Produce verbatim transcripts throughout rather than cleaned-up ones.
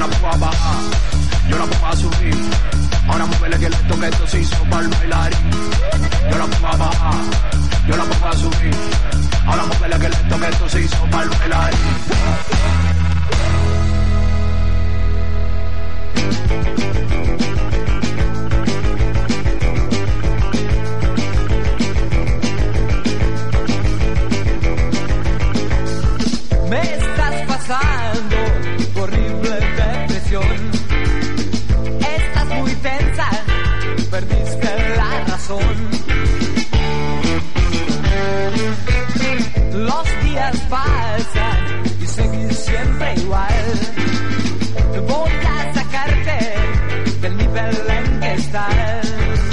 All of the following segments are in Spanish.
la pongo a bajar, yo la pongo a subir. Ahora muévele que esto que esto se hizo para el bailarín. Yo la pongo a bajar, yo la pongo a subir. Ahora muévele que esto que esto se hizo para el bailarín. Me estás pasando tu horrible depresión. Estás muy tensa, perdiste la razón. Los días pasan y seguís siempre igual. Voy a sacarte del nivel en que estás.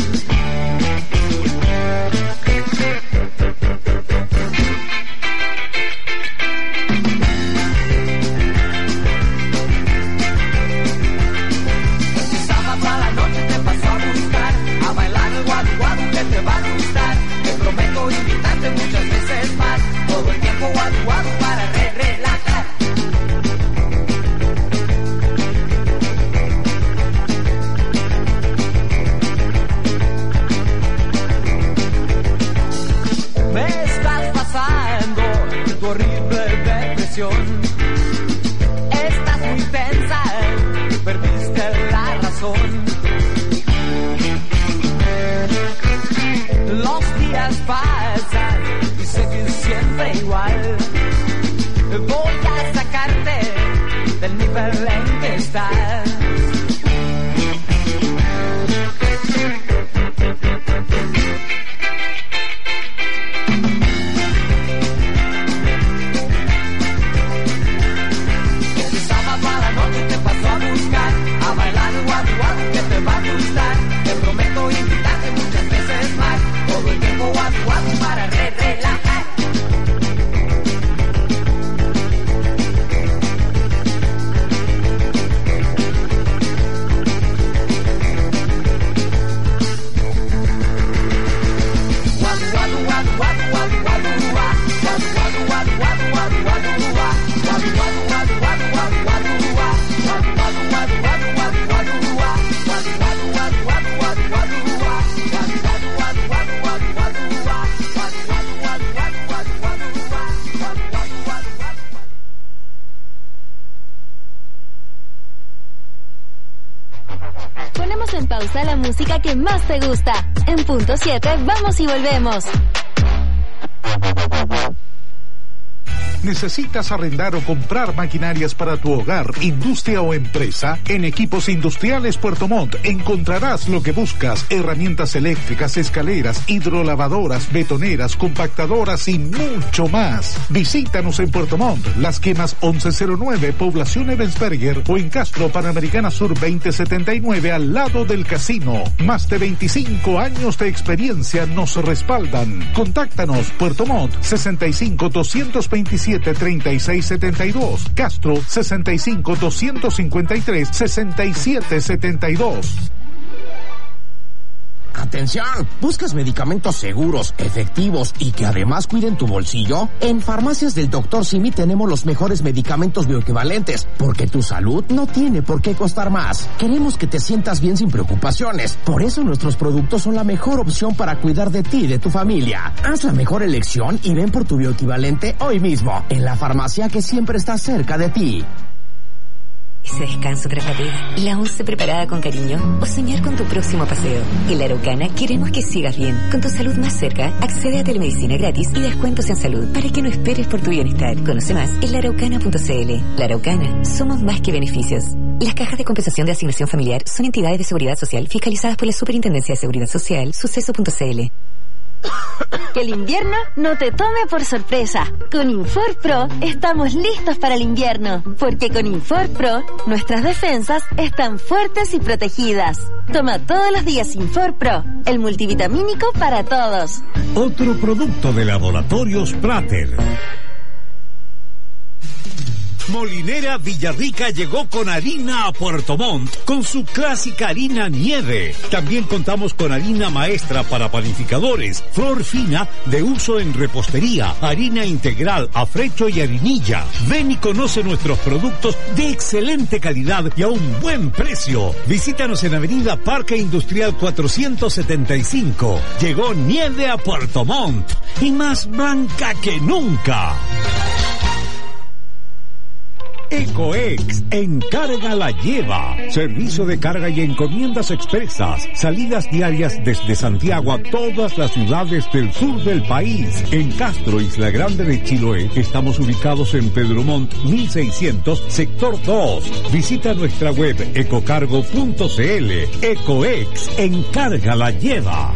Muchas veces más, todo el tiempo guadu guadu para re relajar. Me estás pasando tu horrible depresión. Estás muy tensa, perdiste la razón. Los días pasan y seguís siempre igual. Voy a sacarte del nivel en que estás. Este sábado a la noche te paso a buscar, a bailar el guadu guadu que te va a gustar. Te prometo invitarte muchas veces más. Todo el tiempo guadu guadu para re relajar. Guadu guadu guadu guadu guadu guadu gua. Guadu guadu guadu guadu guadu guadu gua. Guadu guadu guadu guadu guadu guadu gua. Guadu guadu guadu guadu guadu guadu gua. Guadu guadu guadu guadu guadu guadu gua. Guadu guadu guadu guadu guadu guadu gua. Guadu guadu guadu guadu guadu guadu gua. Guadu guadu guadu guadu. Ponemos en pausa la música que más te gusta. En punto siete vamos y volvemos. ¿Necesitas arrendar o comprar maquinarias para tu hogar, industria o empresa? En Equipos Industriales Puerto Montt encontrarás lo que buscas: herramientas eléctricas, escaleras, hidrolavadoras, betoneras, compactadoras y mucho más. Visítanos en Puerto Montt, Las Quemas once cero nueve, Población Ebensberger, o en Castro, Panamericana Sur veinte setenta y nueve, al lado del casino. Más de veinticinco años de experiencia nos respaldan. Contáctanos: Puerto Montt, sesenta y cinco, doscientos veintisiete, treinta y seis setenta y dos, Castro, sesenta y cinco, doscientos cincuenta y tres, sesenta y siete setenta y dos. Atención, ¿buscas medicamentos seguros, efectivos y que además cuiden tu bolsillo? En Farmacias del doctor Simi tenemos los mejores medicamentos bioequivalentes, porque tu salud no tiene por qué costar más. Queremos que te sientas bien sin preocupaciones, por eso nuestros productos son la mejor opción para cuidar de ti y de tu familia. Haz la mejor elección y ven por tu bioequivalente hoy mismo, en la farmacia que siempre está cerca de ti. Ese descanso tras la pega, la once preparada con cariño o soñar con tu próximo paseo. En La Araucana queremos que sigas bien. Con tu salud más cerca, accede a telemedicina gratis y descuentos en salud para que no esperes por tu bienestar. Conoce más en la araucana punto c l. La Araucana, somos más que beneficios. Las cajas de compensación de asignación familiar son entidades de seguridad social fiscalizadas por la Superintendencia de Seguridad Social, suceso punto c l. Que el invierno no te tome por sorpresa. Con InforPro estamos listos para el invierno, porque con InforPro nuestras defensas están fuertes y protegidas. Toma todos los días InforPro, el multivitamínico para todos. Otro producto de Laboratorios Prater. Molinera Villarrica llegó con harina a Puerto Montt, con su clásica harina nieve. También contamos con harina maestra para panificadores, flor fina de uso en repostería, harina integral, afrecho y harinilla. Ven y conoce nuestros productos de excelente calidad y a un buen precio. Visítanos en Avenida Parque Industrial cuatrocientos setenta y cinco. Llegó nieve a Puerto Montt y más blanca que nunca. Ecoex, encarga la lleva. Servicio de carga y encomiendas expresas. Salidas diarias desde Santiago a todas las ciudades del sur del país. En Castro, Isla Grande de Chiloé, estamos ubicados en Pedro Montt mil seiscientos, sector dos. Visita nuestra web ecocargo punto cl. Ecoex, encarga la lleva.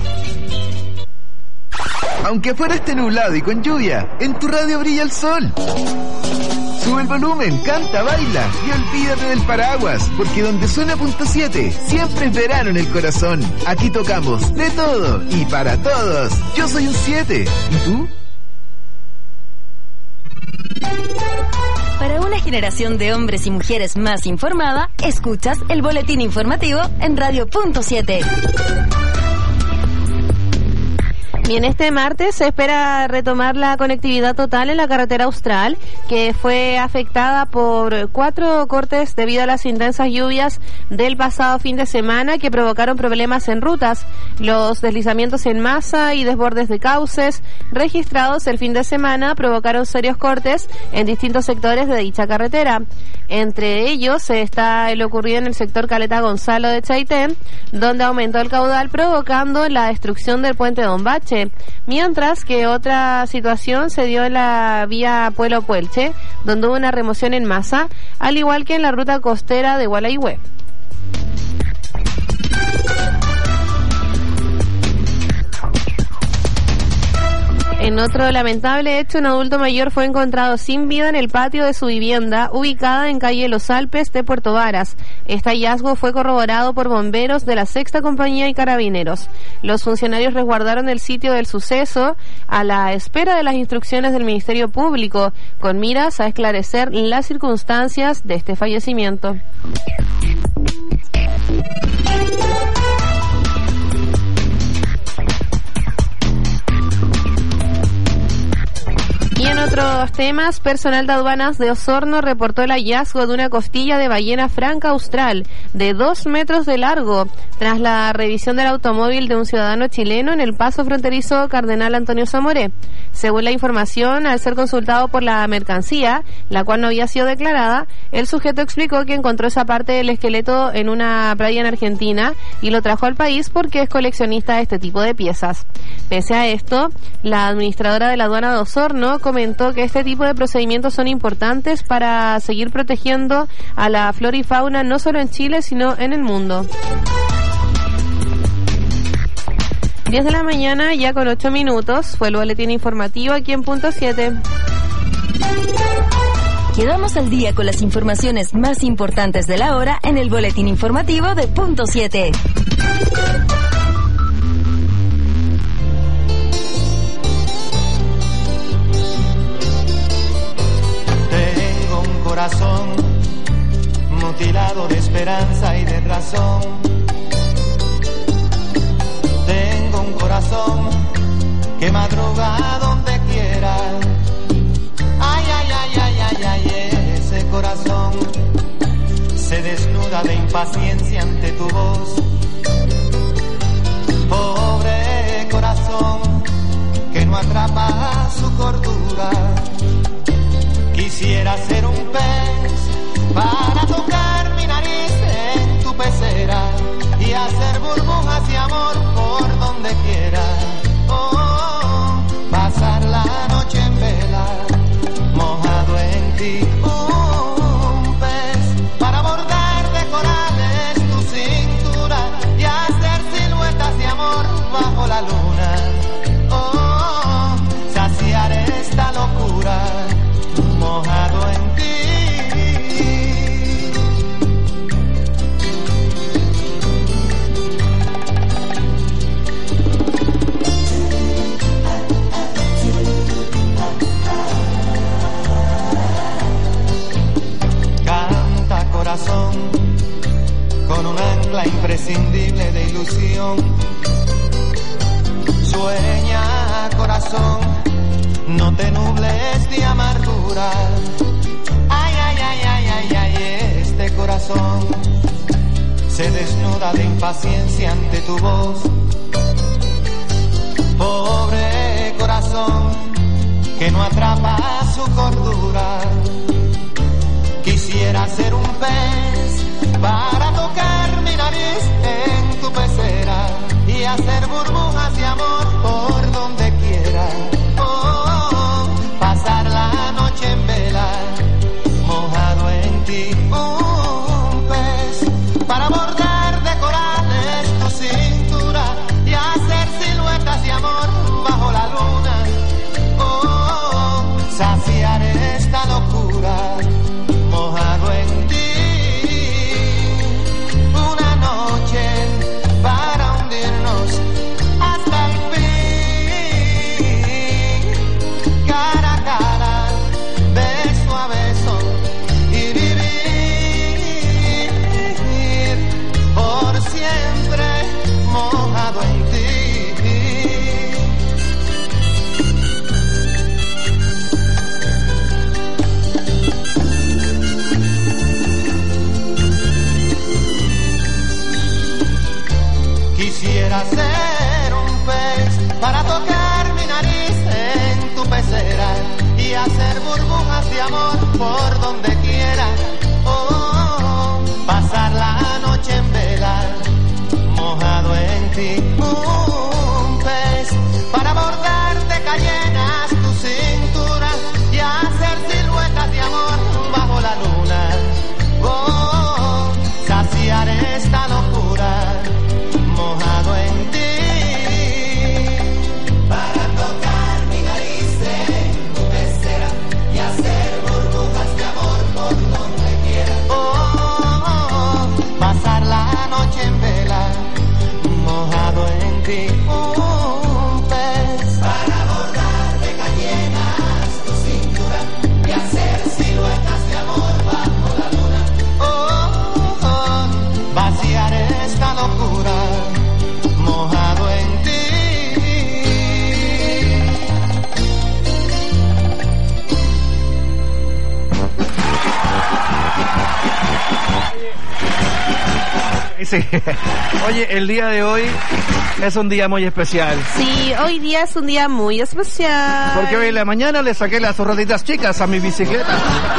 Aunque afuera esté nublado y con lluvia, en tu radio brilla el sol. Sube el volumen, canta, baila y olvídate del paraguas, porque donde suena punto siete, siempre es verano en el corazón. Aquí tocamos de todo y para todos. Yo soy un siete. ¿Y tú? Para una generación de hombres y mujeres más informada, escuchas el boletín informativo en Radio Punto siete. Bien, este martes se espera retomar la conectividad total en la carretera Austral, que fue afectada por cuatro cortes debido a las intensas lluvias del pasado fin de semana que provocaron problemas en rutas. Los deslizamientos en masa y desbordes de cauces registrados el fin de semana provocaron serios cortes en distintos sectores de dicha carretera. Entre ellos está el ocurrido en el sector Caleta Gonzalo de Chaitén, donde aumentó el caudal provocando la destrucción del puente Don Bache. Mientras que otra situación se dio en la vía Pueblo Puelche, donde hubo una remoción en masa, al igual que en la ruta costera de Gualeguaychú. En otro lamentable hecho, un adulto mayor fue encontrado sin vida en el patio de su vivienda, ubicada en calle Los Alpes de Puerto Varas. Este hallazgo fue corroborado por bomberos de la Sexta Compañía y Carabineros. Los funcionarios resguardaron el sitio del suceso a la espera de las instrucciones del Ministerio Público, con miras a esclarecer las circunstancias de este fallecimiento. Y en otros temas, personal de aduanas de Osorno reportó el hallazgo de una costilla de ballena franca austral de dos metros de largo tras la revisión del automóvil de un ciudadano chileno en el paso fronterizo Cardenal Antonio Zamoré. Según la información, al ser consultado por la mercancía, la cual no había sido declarada, el sujeto explicó que encontró esa parte del esqueleto en una playa en Argentina y lo trajo al país porque es coleccionista de este tipo de piezas. Pese a esto, la administradora de la aduana de Osorno comentó que este tipo de procedimientos son importantes para seguir protegiendo a la flora y fauna no solo en Chile, sino en el mundo. diez de la mañana, ya con ocho minutos, fue el boletín informativo aquí en Punto siete. Quedamos al día con las informaciones más importantes de la hora en el boletín informativo de Punto siete. Tengo un corazón mutilado de esperanza y de razón. Tengo un corazón que madruga donde quiera. Ay, ay, ay, ay, ay, ay, ese corazón se desnuda de impaciencia ante tu voz. Pobre corazón que no atrapa su cordura. Quisiera ser un pez para tocar mi nariz en tu pecera y hacer burbujas y amor por donde quiera. Oh, oh, oh, pasar la noche en vela, mojado en ti. Un pez para bordar de corales tu cintura y hacer siluetas de amor bajo la luna. Oh, oh, oh, saciar esta locura, mojado en ti. con un ancla imprescindible de ilusión. Sueña, corazón, no te nubles de amargura. Ay, ay, ay, ay, ay, ay, este corazón se desnuda de impaciencia ante tu voz. Pobre corazón que no atrapa su cordura. Quisiera ser un pez para tocar mi nariz en tu pecera y hacer burbujas de amor por donde quiera. Oh, pasar la noche en vela, mojado en ti. Un pez para bordar de corales tu cintura y hacer siluetas de amor bajo la luna. Oh, saciar esta locura, mojado en ti. Una noche para hundirnos hasta el fin, cara a cara, beso a beso, y vivir por siempre mojado en ti. Quisiera ser un pez para tocar mi nariz en tu pecera y hacer burbujas de amor por donde quiera. Oh, pasar la noche en vela, mojado en ti. Un pez para bordar de cayenas tu cintura y hacer siluetas de amor bajo la luna. Oh, saciar esta locura, mojado en ti. Para tocar mi nariz en tu pecera y hacer burbujas de amor por donde quiera. Oh, oh, oh, pasar la noche en vela, mojado en ti. Un pez para bordar de cayenas tu cintura y hacer siluetas de amor bajo la luna. Oh, oh, oh, vaciar esta locura, mojado en ti. Sí. Oye, el día de hoy es un día muy especial. Sí, hoy día es un día muy especial. Porque hoy en la mañana le saqué las rueditas chicas a mi bicicleta.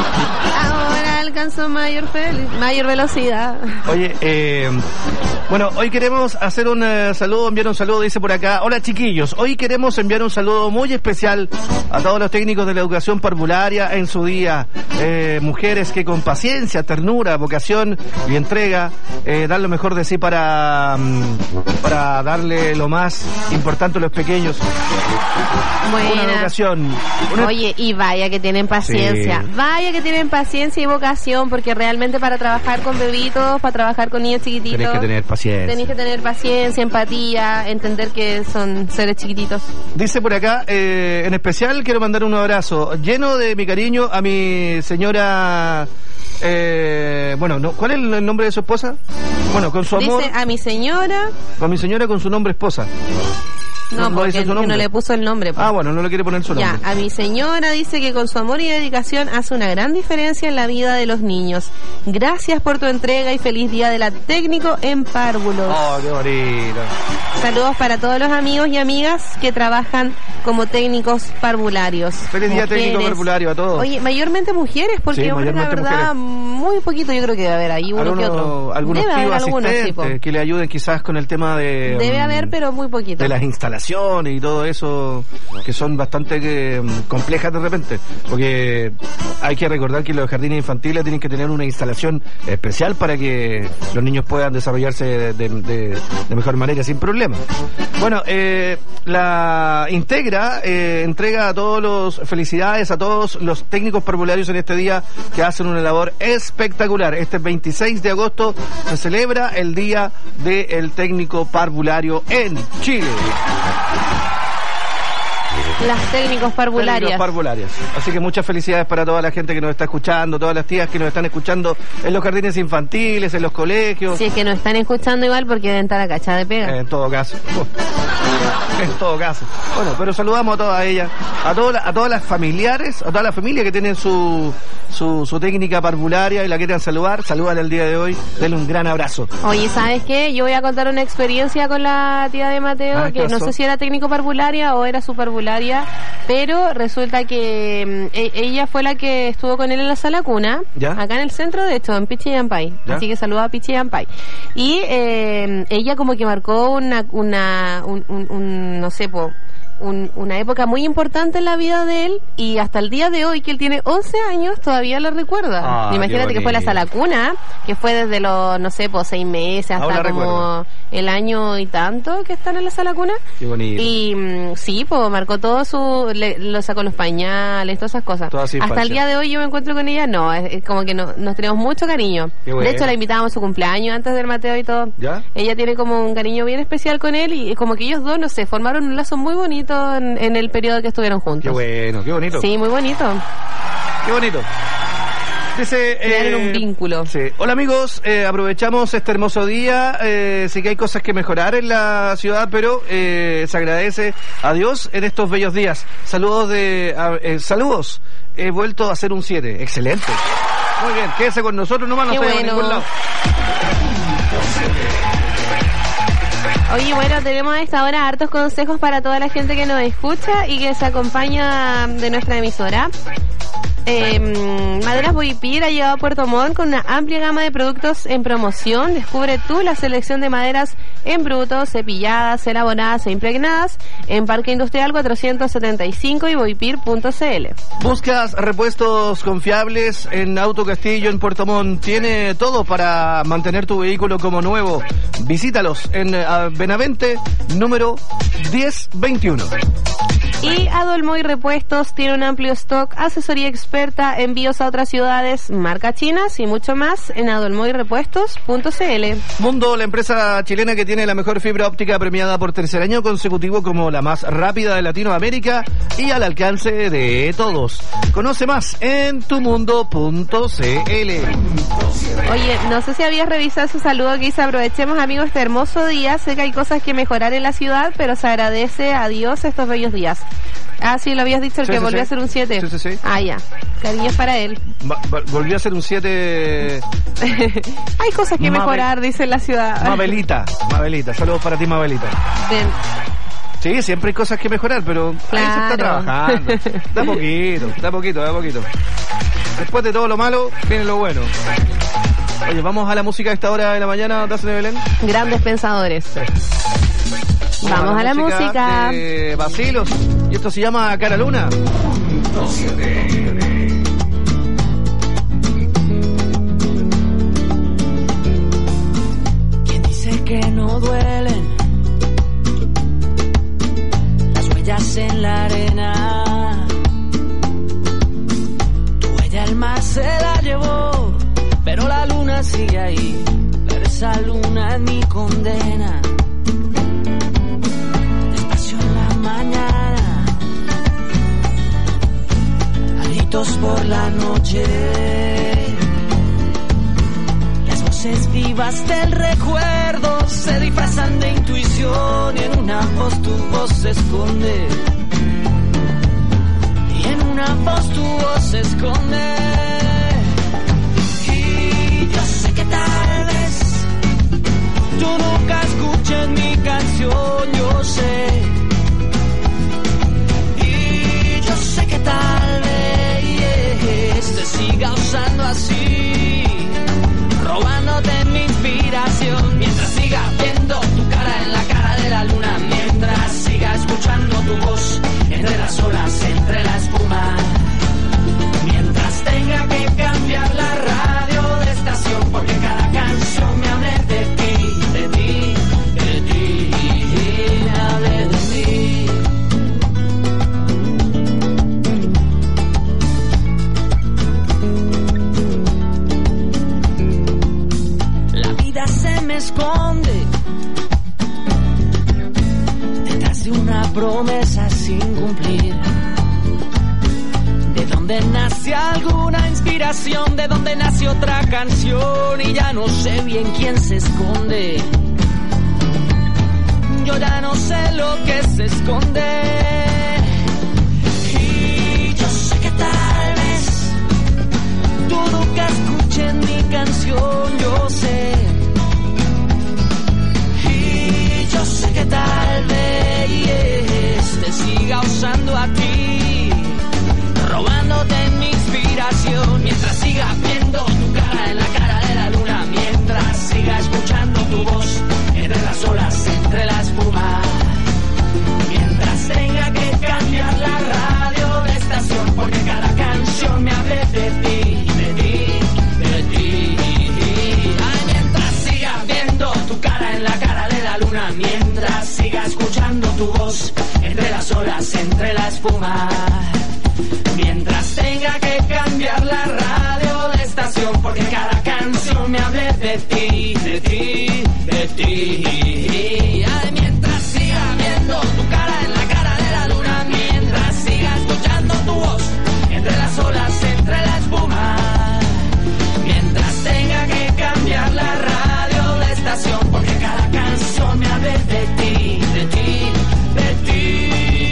Ahora alcanzó mayor, fel- mayor velocidad. Oye, eh, bueno, hoy queremos hacer un uh, saludo, enviar un saludo, dice por acá. Hola chiquillos, hoy queremos enviar un saludo muy especial a todos los técnicos de la educación parvularia en su día. Eh, mujeres que con paciencia, ternura, vocación y entrega eh, dan lo mejor de sí para, um, para darle lo más importante a los pequeños. Buena. Una educación. Una... Oye, y vaya que tienen paciencia, Sí. vaya que tienen paciencia y vocación, porque realmente para trabajar con bebitos, para trabajar con niños chiquititos, Tenés que tener paciencia. tenés que tener paciencia, empatía, entender que son seres chiquititos. Dice por acá, eh, en especial quiero mandar un abrazo lleno de mi cariño a mi señora... Eh, bueno, no, ¿cuál es el nombre de su esposa? Bueno, con su amor... Dice a mi señora... Con mi señora con su nombre esposa. No, No porque dice él su que nombre. no le puso el nombre. Pues. Ah, bueno, no le quiere poner su Ya, nombre. a mi señora dice que con su amor y dedicación hace una gran diferencia en la vida de los niños. Gracias por tu entrega y feliz día de la técnico en párvulos. Oh, qué bonito. Saludos para todos los amigos y amigas que trabajan como técnicos parvularios. Feliz día Mujeres. técnico parvulario a todos. Oye, mayormente mujeres, porque Sí, hombres, la mayormente verdad, muy poquito yo creo que debe haber ahí uno que otro. Algunos Debe haber tíos algunos, sí, po. asistentes que le ayuden quizás con el tema de... Debe um, haber, pero muy poquito. de las instalaciones y todo eso, que son bastante eh, complejas de repente, porque hay que recordar que los jardines infantiles tienen que tener una instalación especial para que los niños puedan desarrollarse de, de, de, de mejor manera, sin problema. Bueno, eh, la Integra eh, entrega a todos los felicidades a todos los técnicos parvularios en este día que hacen una labor espectacular. Este veintiséis de agosto se celebra el Día del Técnico Parvulario en Chile. Las técnicos parvularias. Técnicos parvularias. Así que muchas felicidades para toda la gente que nos está escuchando, todas las tías que nos están escuchando en los jardines infantiles, en los colegios. Si es que nos están escuchando igual porque deben estar a cachada de pega. En todo caso. En todo caso. Bueno, pero saludamos a todas ellas, a, todas a todas las familiares, a toda la familia que tienen su, su, su técnica parvularia y la quieran saludar. Salúdale el día de hoy. Denle un gran abrazo. Oye, ¿sabes qué? Yo voy a contar una experiencia con la tía de Mateo, Ah, que no sé si era técnico parvularia o era su parvularia, pero resulta que e- ella fue la que estuvo con él en la sala cuna, ¿Ya? acá en el centro, de hecho, en Pichillampay. ¿Ya? Así que saluda a Pichillampay. Y eh, ella como que marcó una, una un, un, un no sé, po, Un, una época muy importante en la vida de él, y hasta el día de hoy, que él tiene once años, todavía lo recuerda. Ah, Imagínate que fue la sala cuna, que fue desde los, no sé, pues seis meses hasta Ahora como recuerdo. el año y tanto que están en la sala cuna. Qué bonito. Y mm, sí, pues marcó todo su, le, lo sacó los pañales, todas esas cosas. Toda su Hasta infancia. el día de hoy yo me encuentro con ella, no, es, es como que no, nos tenemos mucho cariño. Qué bueno. De hecho, la invitábamos a su cumpleaños antes del Mateo y todo. ¿Ya? Ella tiene como un cariño bien especial con él, y como que ellos dos, no sé, formaron un lazo muy bonito en, en el periodo que estuvieron juntos. Qué bueno, qué bonito. Sí, muy bonito. Qué bonito. Dice, Crearon un vínculo. Sí. Hola amigos, eh, aprovechamos este hermoso día. Eh, sí que hay cosas que mejorar en la ciudad, pero eh, se agradece a Dios en estos bellos días. Saludos de, a- eh, saludos. He vuelto a hacer un siete. Excelente. Muy bien, quédese con nosotros nomás, no Qué se vaya a bueno. ningún lado. Oye, bueno, tenemos a esta hora hartos consejos para toda la gente que nos escucha y que se acompaña de nuestra emisora. Eh, Maderas Boipir ha llegado a Puerto Montt con una amplia gama de productos en promoción. Descubre tú la selección de maderas en bruto, cepilladas, elaboradas e impregnadas en Parque Industrial cuatrocientos setenta y cinco y boipir punto c l. ¿Buscas repuestos confiables en Auto Castillo en Puerto Montt? Tiene todo para mantener tu vehículo como nuevo. Visítalos en eh, Benavente, número diez veintiuno. Y Adolmoy Repuestos tiene un amplio stock, asesoría experta, envíos a otras ciudades, marcas chinas y mucho más en adolmoy repuestos punto c l. Mundo, la empresa chilena que tiene la mejor fibra óptica, premiada por tercer año consecutivo como la más rápida de Latinoamérica y al alcance de todos. Conoce más en tumundo punto c l. Oye, no sé si habías revisado ese saludo que dice: aprovechemos, amigos, este hermoso día. Sé que hay cosas que mejorar en la ciudad, pero se agradece a Dios estos bellos días. Ah, sí, lo habías dicho, el Sí, que sí, volvió sí. a ser un siete. Sí, sí, sí. Ah, ya. Cariños para él. Va- va- volvió a ser un siete. Hay cosas que Mabel- mejorar, dice la ciudad. Mabelita, Mabelita, saludos para ti, Mabelita. Ven. Sí, siempre hay cosas que mejorar, pero ahí se está Claro. trabajando. Da poquito, da poquito, da poquito. Después de todo lo malo, viene lo bueno. Oye, vamos a la música a esta hora de la mañana, Dacene Belén. Grandes pensadores. Vamos a la música. De Basilos. Y esto se llama Cara Luna. ¿Quién dice que no duelen las huellas en la arena? Tu huella el mar se la llevó, pero la luna sigue ahí. Pero esa luna es mi condena. Despacio en la mañana, a gritos por la noche. Las voces vivas del recuerdo se disfrazan de intuición y en una voz tu voz se esconde. Y en una voz tu voz se esconde. Y yo sé que tal vez tú nunca escuches mi canción, yo sé. Y yo sé que tal vez te siga usando así, robándote mi inspiración, mientras siga viendo tu cara en la cara de la luna, mientras siga escuchando tu voz entre las olas, entre la espuma, mientras tenga que cambiar la radio de estación, porque cada canción me hable de ti, de ti, de ti, me hable de ti. La vida se me esconde detrás de de una promesa sin cumplir. De dónde nace alguna inspiración, de dónde nace otra canción y ya no sé bien quién se esconde. Yo ya no sé lo que se esconde. Y yo sé que tal vez tú nunca escuches mi canción, yo sé. Y yo sé que tal vez te siga usando a ti, robándote mi inspiración, mientras siga viendo tu cara en la cara de la luna, mientras siga escuchando tu voz entre las olas, entre la espuma, mientras tenga que cambiar la radio de estación, porque cada canción me hable de ti, de ti, de ti. Ay, mientras siga viendo tu cara en la cara de la luna, mientras siga escuchando tu voz entre las olas, entre la espuma, mientras tenga que cambiar la radio de estación, porque cada canción me hable de ti, de ti, de ti. Ay, mientras siga viendo tu cara en la cara de la luna, mientras siga escuchando tu voz entre las olas, entre la espuma, mientras tenga que cambiar la radio de estación, porque cada canción me hable de ti, de ti, de ti.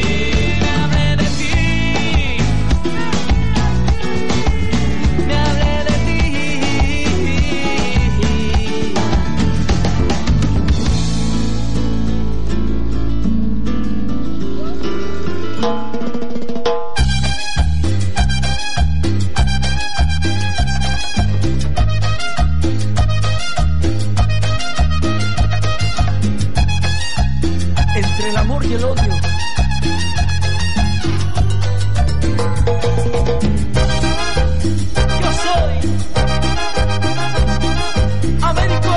Entre el amor y el odio, yo soy Américo.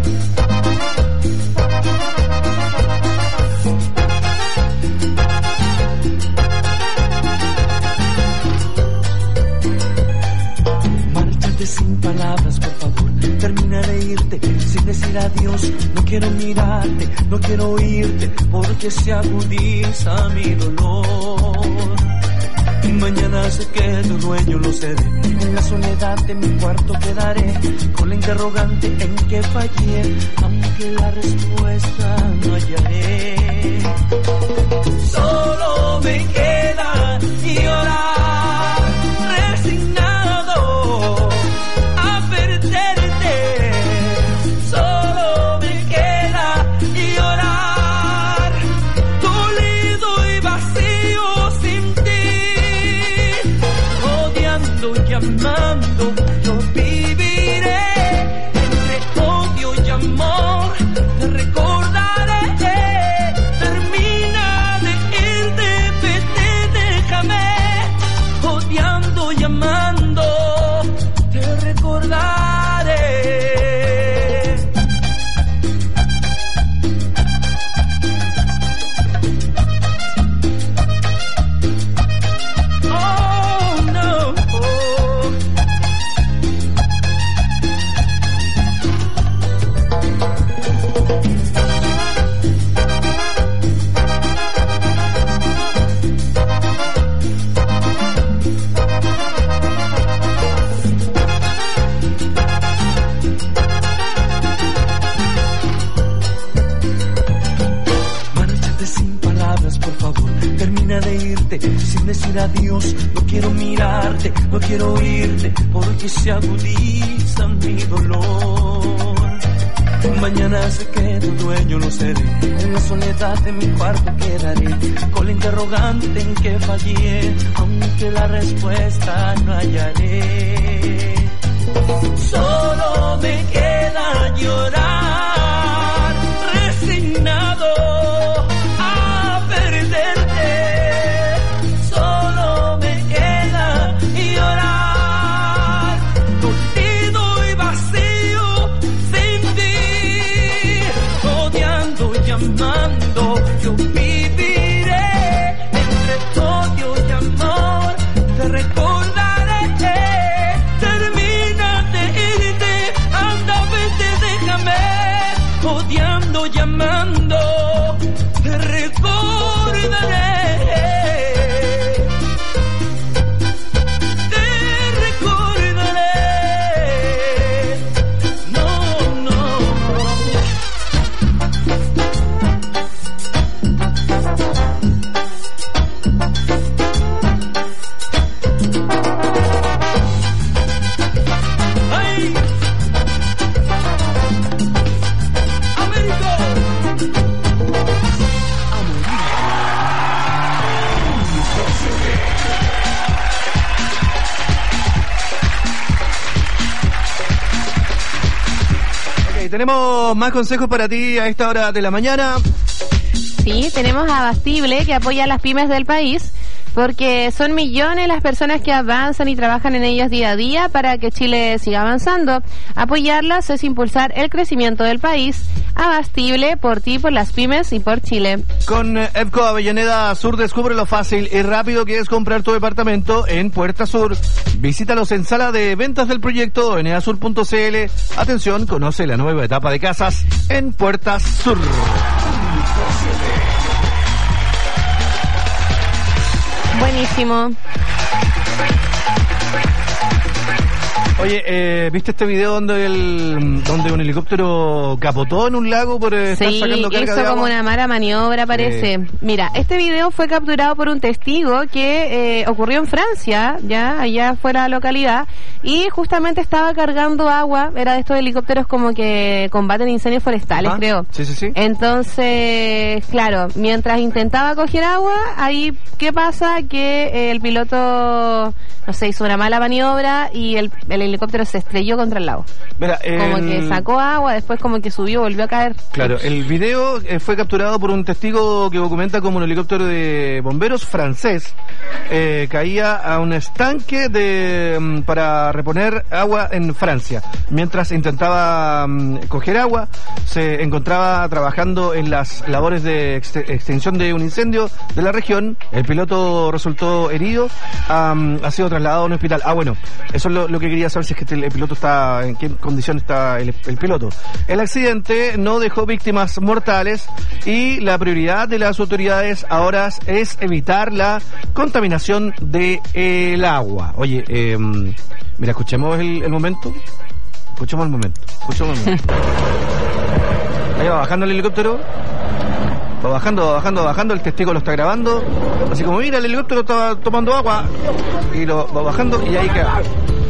Márchate sin palabras, por favor, termina de irte sin decir adiós. No quiero mirarte, no quiero oírte, porque se agudiza mi dolor. Y mañana sé que tu dueño lo seré, en la soledad de mi cuarto quedaré, con la interrogante en que fallé, aunque la respuesta no hallaré. Solo me queda llorar, resignado a perderte. Solo me queda llorar, dolido y vacío sin ti, odiando y amando, yo viviré entre odio y amor, te recordaré. Termina de irte, vete, déjame, odiando y amando, te recordaré. Oh no. Márchate sin palabras, por favor, termina de irte sin decir adiós. No quiero mirarte, no quiero oírte, porque se agudiza mi dolor. Mañana sé que tu dueño lo seré, en la soledad de mi cuarto quedaré, con la interrogante en que fallé, aunque la respuesta no hallaré. Solo me queda llorar, resignado a perderte. Solo me queda llorar, dolido y vacío sin ti, odiando y amando, yo viviré entre odio y amor, te recordaré. Termina de irte, anda, vete, déjame, odiando y amando, te recordaré. tenemos más consejos para ti a esta hora de la mañana. Sí, tenemos a Abastible, que apoya a las pymes del país, porque son millones las personas que avanzan y trabajan en ellas día a día para que Chile siga avanzando. Apoyarlas es impulsar el crecimiento del país. Abastible, por ti, por las pymes y por Chile. Con EPCO Avellaneda Sur descubre lo fácil y rápido que es comprar tu departamento en Puerta Sur. Visítalos en sala de ventas del proyecto en easur punto cl. Atención, conoce la nueva etapa de casas en Puerta Sur. Buenísimo. Oye, eh, ¿viste este video donde el donde un helicóptero capotó en un lago por eh, estar Sí, sacando carga hizo de agua? como una mala maniobra, parece. Eh. Mira, este video fue capturado por un testigo que eh, ocurrió en Francia, ya allá fuera de la localidad, y justamente estaba cargando agua. Era de estos helicópteros como que combaten incendios forestales, Ah, creo. Sí, sí, sí. Entonces, claro, mientras intentaba coger agua, ahí, ¿qué pasa? Que eh, el piloto, no sé, hizo una mala maniobra y el, el helicóptero se estrelló contra el lago. Mira, Como el- que sacó agua, después como que subió, volvió a caer. Claro, el video eh, fue capturado por un testigo que documenta como un helicóptero de bomberos francés eh, caía a un estanque de mm, para reponer agua en Francia. Mientras intentaba mm, coger agua, se encontraba trabajando en las labores de ex- extinción de un incendio de la región. El piloto resultó herido, am, ha sido trasladado a un hospital. Ah, bueno, eso es lo, lo que quería saber, si es que este- el piloto está, en qué condición está el, el piloto. El accidente no dejó víctimas mortales y la prioridad de las autoridades ahora es evitar la contaminación del agua. Oye, eh, mira, escuchemos el, el momento. Escuchemos el momento. Escuchemos el momento. Ahí va bajando el helicóptero. Va bajando, va bajando, va bajando. El testigo lo está grabando. Así como, mira, el helicóptero está tomando agua. Y lo va bajando y ahí queda.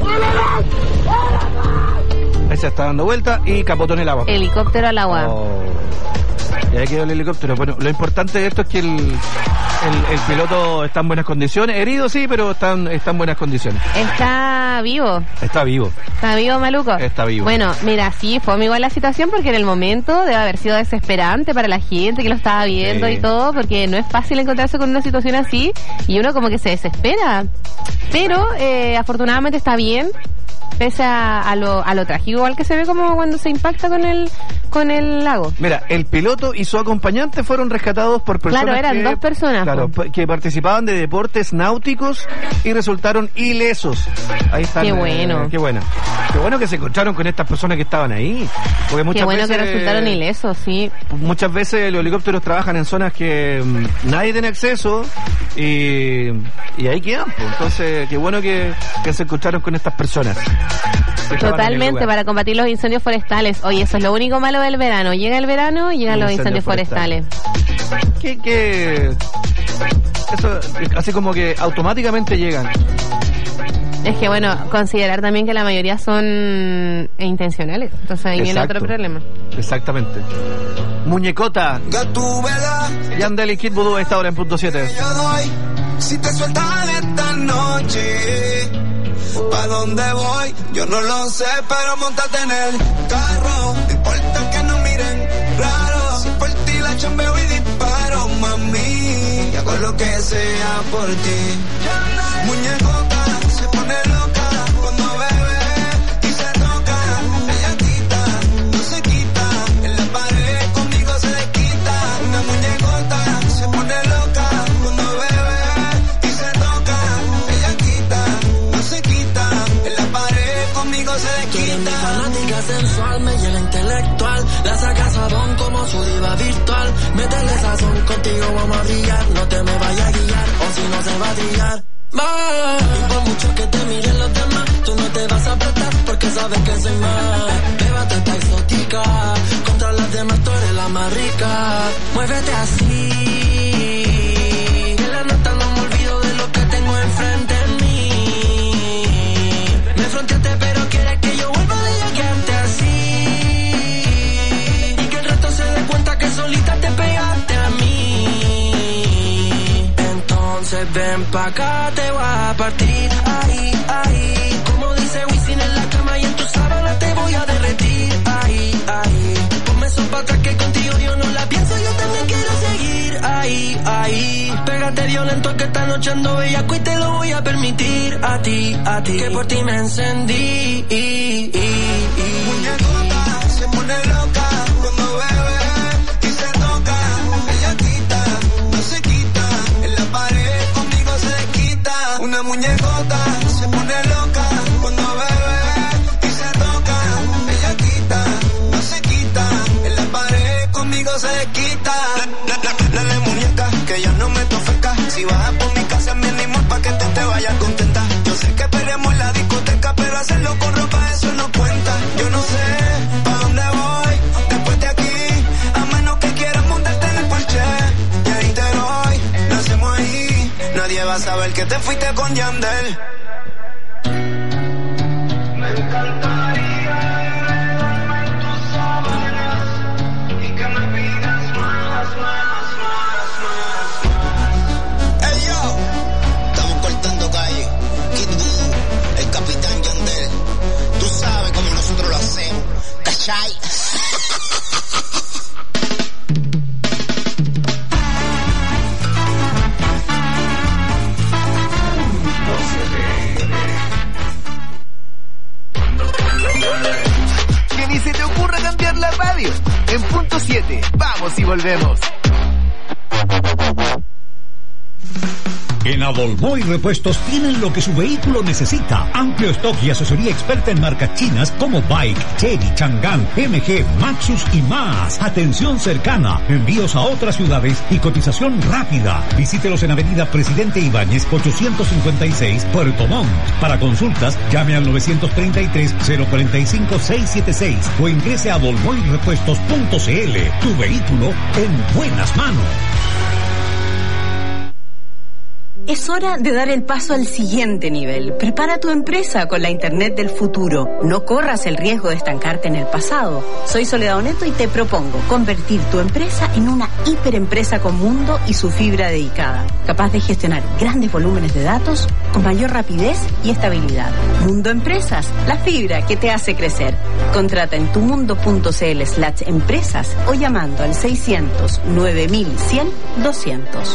Ahí se está dando vuelta y capotó en el agua. Helicóptero al agua. Oh. Y ahí quedó el helicóptero. Bueno, lo importante de esto es que el, el, el piloto está en buenas condiciones. Herido sí, pero está en, está en buenas condiciones. Está vivo. Está vivo. Está vivo, maluco. Está vivo. Bueno, mira, sí, fue igual la situación porque en el momento debe haber sido desesperante para la gente que lo estaba viendo Sí. y todo, porque no es fácil encontrarse con una situación así y uno como que se desespera. Pero eh, afortunadamente está bien, pese a, a lo a lo trágico igual que se ve como cuando se impacta con el con el lago. Mira, el piloto y su acompañante fueron rescatados por personas Claro, eran que, dos personas, claro, po. que participaban de deportes náuticos y resultaron ilesos. Ahí están. Qué eh, bueno. qué bueno. Qué bueno que se encontraron con estas personas que estaban ahí. Porque muchas Qué bueno veces, que resultaron ilesos, sí. Muchas veces los helicópteros trabajan en zonas que mm, nadie tiene acceso y, y ahí quedan. Pues. Entonces, qué bueno que, que se encontraron con estas personas. que estaban en el Totalmente, lugar. para combatir los incendios forestales. Oye, eso es lo único malo del verano. Llega el verano y llegan los incendios forestales. Que, que eso, así como que automáticamente llegan. Es que bueno, considerar también que la mayoría son eh, intencionales. Entonces ahí viene Exacto. otro problema. Exactamente. Muñecota. Yandel y Kid Voodoo a esta hora en punto siete. Yo doy, si te sueltan esta noche, ¿pa' dónde voy? Yo no lo sé, pero montate en el carro. No importa que no miren raro. Si por ti la chambeo y disparo, mami, hago lo que sea por ti. Muñecota se pone loca cuando bebe y se toca. Ella quita, no se quita. En la pared conmigo se desquita. Una muñecota se pone loca cuando bebe y se toca. Ella quita, no se quita. En la pared conmigo se desquita. Fanática sensual, me llena intelectual. La saca sabón como su diva virtual. Métele sazón, contigo vamos a brillar. No te me vayas a guiar, o si no se va a trillar. Más. Y por mucho que te miren los demás, tú no te vas a apretar porque sabes que soy más. Bébate esta exótica, contra las demás tú eres la más rica. Muévete así, en la nota no me olvido de lo que tengo enfrente de mí. Me fronteaste pero quieres que yo vuelva de lleguearte así. Y que el resto se dé cuenta que solita te pegaste a mí. Entonces Entonces ven pa' acá, te voy a partir. Ahí, ahí. Como dice Wisin en la cama y en tu sábana te voy a derretir. Ahí, ahí. Ponme eso pa' atrás que contigo yo no la pienso, yo también quiero seguir. Ahí, ahí. Pégate violento que esta noche ando bellaco y te lo voy a permitir. A ti, a ti. Que por ti me encendí. Muñecota se pone loca cuando bebe y se toca. Ella quita, no se quita. En la pared conmigo se quita. Una muñecota se pone loca cuando bebe y se toca. Ella quita, no se quita. En la pared conmigo se quita. Dale muñeca que ya no me tofeca. Si vas por mi casa me animo pa' que te, te vayas contenta. Yo sé que peleamos en la discoteca, pero hacerlo con ropa eso no cuenta. Yo no sé pa' dónde voy después de aquí, a menos que quieras montarte en el porche. Y ahí te doy, lo hacemos ahí. Nadie va a saber que te fuiste con Yandel. Me encantaría enredarme en tus sábanas y que me pidas más, más, más, más, más. Hey yo, estamos cortando calle. Kid Voodoo, el capitán Yandel. Tú sabes cómo nosotros lo hacemos. ¿Cachai? Que ni se te ocurra cambiar la radio. En punto siete, vamos y volvemos. En Avolboy Repuestos tienen lo que su vehículo necesita. Amplio stock y asesoría experta en marcas chinas como Bike, Chery, Chang'an, M G, Maxus y más. Atención cercana, envíos a otras ciudades y cotización rápida. Visítelos en Avenida Presidente Ibáñez, ochocientos cincuenta y seis, Puerto Montt. Para consultas, llame al nueve tres tres, cero cuatro cinco, seis siete seis o ingrese a avolboy repuestos punto c l. Tu vehículo en buenas manos. Es hora de dar el paso al siguiente nivel. Prepara tu empresa con la Internet del futuro. No corras el riesgo de estancarte en el pasado. Soy Soledad Oneto y te propongo convertir tu empresa en una hiperempresa con mundo y su fibra dedicada, capaz de gestionar grandes volúmenes de datos con mayor rapidez y estabilidad. Mundo Empresas, la fibra que te hace crecer. Contrata en tumundo.cl slash empresas o llamando al seiscientos, nueve mil cien, doscientos.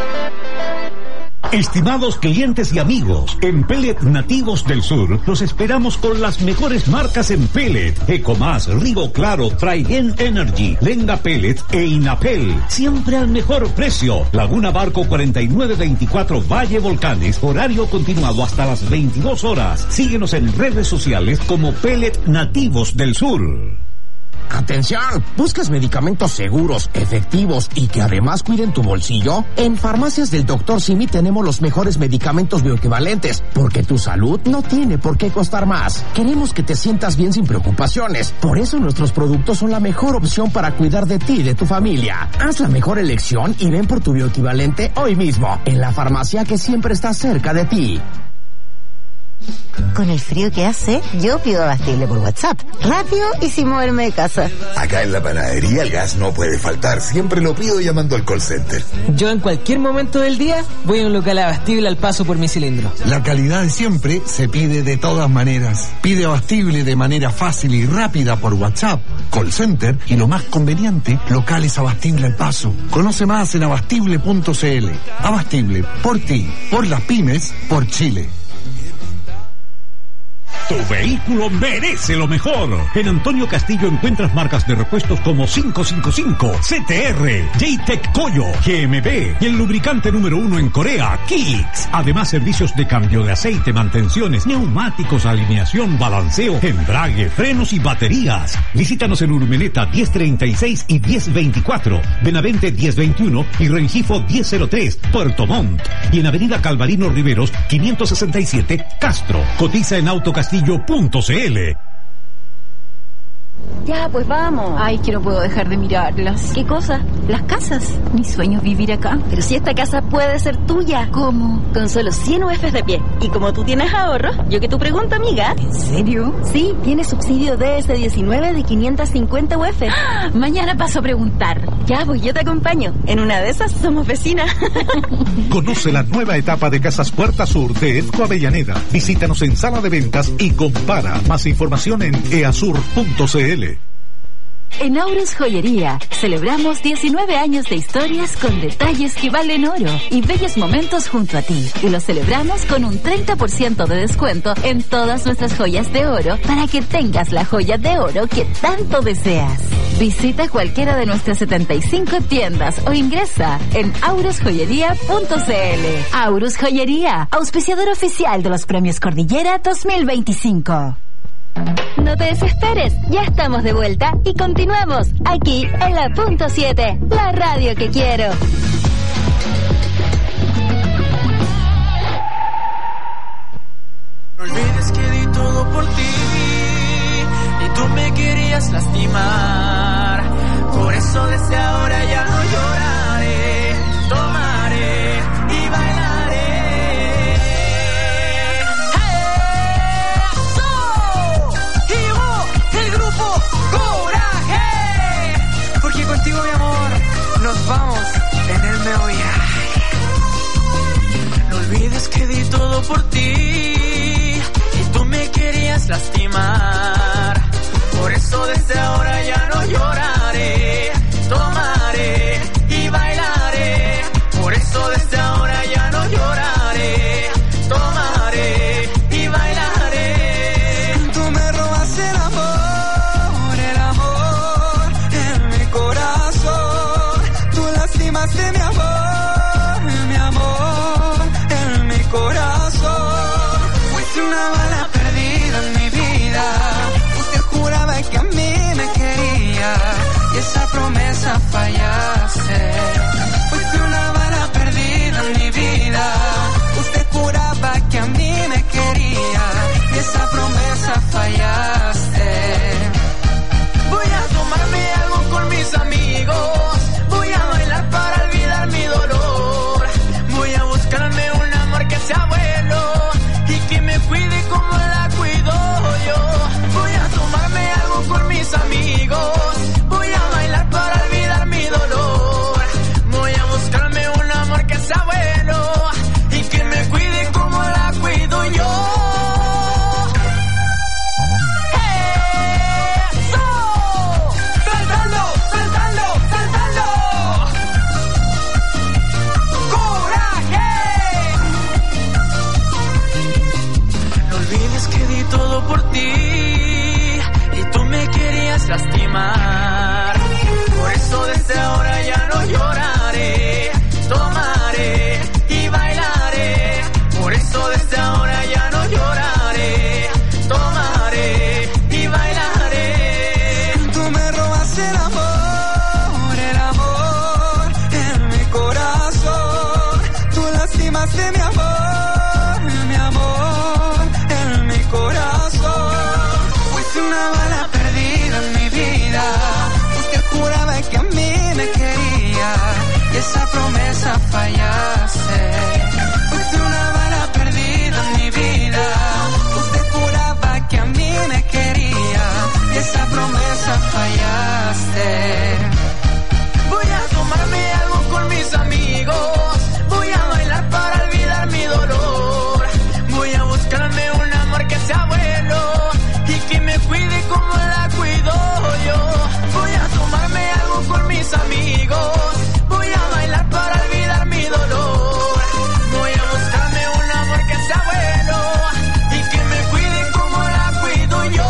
Estimados clientes y amigos, en Pellet Nativos del Sur los esperamos con las mejores marcas en pellet: Ecomás, Rigo Claro, Traigen Energy, Lenga Pellet e Inapel. Siempre al mejor precio. Laguna Barco cuarenta y nueve veinticuatro Valle Volcanes, horario continuado hasta las veintidós horas. Síguenos en redes sociales como Pellet Nativos del Sur. Atención, ¿buscas medicamentos seguros, efectivos y que además cuiden tu bolsillo? En Farmacias del doctor Simi tenemos los mejores medicamentos bioequivalentes, porque tu salud no tiene por qué costar más. Queremos que te sientas bien sin preocupaciones, por eso nuestros productos son la mejor opción para cuidar de ti y de tu familia. Haz la mejor elección y ven por tu bioequivalente hoy mismo, en la farmacia que siempre está cerca de ti. Con el frío que hace, yo pido abastible por WhatsApp. Rápido y sin moverme de casa. Acá en la panadería el gas no puede faltar. Siempre lo pido llamando al call center. Yo en cualquier momento del día voy a un local abastible al paso por mi cilindro. La calidad de siempre se pide de todas maneras. Pide abastible de manera fácil y rápida por WhatsApp, call center y lo más conveniente, locales abastible al paso. Conoce más en abastible punto c l. Abastible, por ti, por las pymes, por Chile. Tu vehículo merece lo mejor. En Antonio Castillo encuentras marcas de repuestos como cinco cinco cinco, C T R, J-Tech Koyo, G M B y el lubricante número uno en Corea, Kicks. Además, servicios de cambio de aceite, mantenciones, neumáticos, alineación, balanceo, embrague, frenos y baterías. Visítanos en Urmeneta diez treinta y seis y diez veinticuatro, Benavente diez veintiuno y Rengifo diez cero tres, Puerto Montt. Y en Avenida Calvarino Riveros quinientos sesenta y siete, Castro. Cotiza en autocastillo punto c l. Ya, pues vamos. Ay, que no puedo dejar de mirarlas. ¿Qué cosa? Las casas. Mi sueño es vivir acá. Pero si esta casa puede ser tuya. ¿Cómo? Con solo cien U Fs de pie. Y como tú tienes ahorros, yo que tu pregunta, amiga. ¿En serio? Sí, tiene subsidio D S diecinueve de quinientos cincuenta U F. ¡Ah! Mañana paso a preguntar. Ya, pues yo te acompaño. En una de esas somos vecinas. Conoce la nueva etapa de Casas Puerta Sur de Edco Avellaneda. Visítanos en sala de ventas y compara. Más información en easur punto cl. En Aurus Joyería celebramos diecinueve años de historias con detalles que valen oro y bellos momentos junto a ti. Y lo celebramos con un treinta por ciento de descuento en todas nuestras joyas de oro para que tengas la joya de oro que tanto deseas. Visita cualquiera de nuestras setenta y cinco tiendas o ingresa en aurus joyería punto cl. Aurus Joyería, auspiciador oficial de los Premios Cordillera dos mil veinticinco. No te desesperes, ya estamos de vuelta y continuamos aquí en la punto siete, la radio que quiero. No olvides que di todo por ti y tú me querías lastimar. Por eso desde ahora ya no lloraré, tomaré y bailaré. Contigo, mi amor, nos vamos en el me voy. No olvides que di todo por ti y tú me querías lastimar. Por eso desde ahora ya no lloraré, tomaré y bailaré. Por eso desde ahora ya no lloraré, tomaré y bailaré. Tú me robas el amor. De mi amor, mi amor, en mi corazón. Fuiste una bala perdida en mi vida. Usted juraba que a mí me quería y esa promesa fallaste. Fuiste una bala perdida en mi vida. Usted juraba que a mí me quería y esa promesa fallaste. Voy a tomarme algo con mis amigos. Voy a bailar para olvidar mi dolor. Voy a buscarme un amor que sea bueno y que me cuide como la cuido yo. Voy a tomarme algo con mis amigos. Voy a bailar para olvidar mi dolor. Voy a buscarme un amor que sea bueno y que me cuide como la cuido yo. Todo por ti y tú me querías lastimar. Por eso desde ahora ya no lloraré, tomaré y bailaré. Por eso desde ahora ya no lloraré, tomaré y bailaré. Tú me robas el amor, el amor en mi corazón. Tú lastimaste mi amor. Una bala perdida en mi vida. Usted juraba que a mí me quería y esa promesa fallaste. Fuiste una bala perdida en mi vida. Usted juraba que a mí me quería y esa promesa fallaste. Voy a tomarme algo con mis amigos. Voy a bailar para olvidar mi dolor. Voy a buscarme un amor que sea bueno y que me cuide como la cuido yo. Voy a tomarme algo con mis amigos. Voy a bailar para olvidar mi dolor. Voy a buscarme un amor que sea bueno y que me cuide como la cuido yo.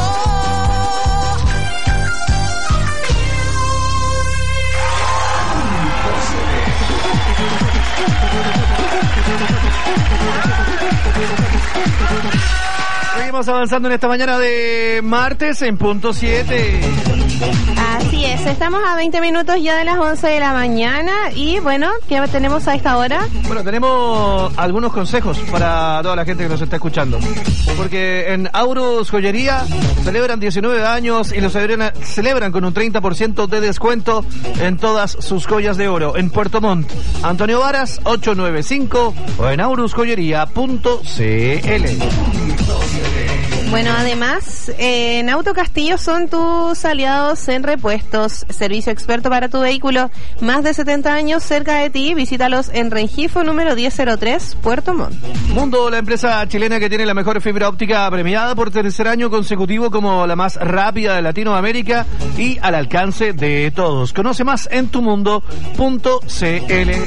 Seguimos avanzando en esta mañana de martes en punto siete. Así es, estamos a veinte minutos ya de las once de la mañana y bueno, ¿qué tenemos a esta hora? Bueno, tenemos algunos consejos para toda la gente que nos está escuchando. Porque en Aurus Joyería celebran diecinueve años y lo celebran, celebran con un treinta por ciento de descuento en todas sus joyas de oro. En Puerto Montt, Antonio Varas, ochocientos noventa y cinco o en aurus joyería punto c l. Bueno, además, eh, en Auto Castillo son tus aliados en repuestos. Servicio experto para tu vehículo. Más de setenta años cerca de ti. Visítalos en Rengifo número diez cero tres, Puerto Montt. Mundo, la empresa chilena que tiene la mejor fibra óptica premiada por tercer año consecutivo como la más rápida de Latinoamérica y al alcance de todos. Conoce más en tumundo punto c l.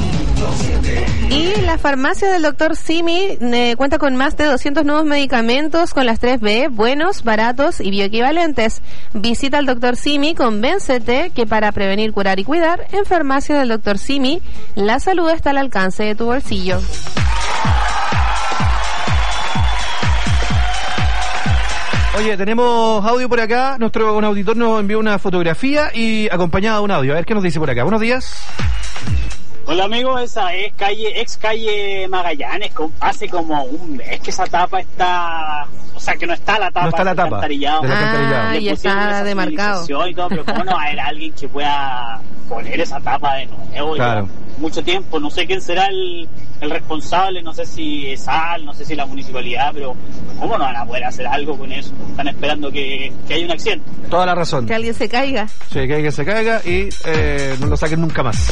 Y la farmacia del doctor Simi eh, cuenta con más de doscientos nuevos medicamentos con las tres B, buenos, baratos y bioequivalentes. Visita al doctor Simi, convéncete que para prevenir, curar y cuidar, en farmacia del doctor Simi, la salud está al alcance de tu bolsillo. Oye, tenemos audio por acá. Nuestro un auditor nos envió una fotografía y acompañada de un audio. A ver qué nos dice por acá. Buenos días. Hola amigo, esa es calle, ex calle Magallanes, con, hace como un mes que esa tapa está, o sea que no está la tapa, no está la del tapa alcantarillado. del alcantarillado. Ah, y está demarcado. Y todo, pero cómo no va a haber alguien que pueda poner esa tapa de nuevo. Claro. Mucho tiempo, no sé quién será el, el responsable, no sé si es Sal, no sé si la municipalidad, pero ¿cómo no van a poder hacer algo con eso? Están esperando que, que haya un accidente. Toda la razón. Que alguien se caiga. Sí, que alguien se caiga y eh, no lo saquen nunca más.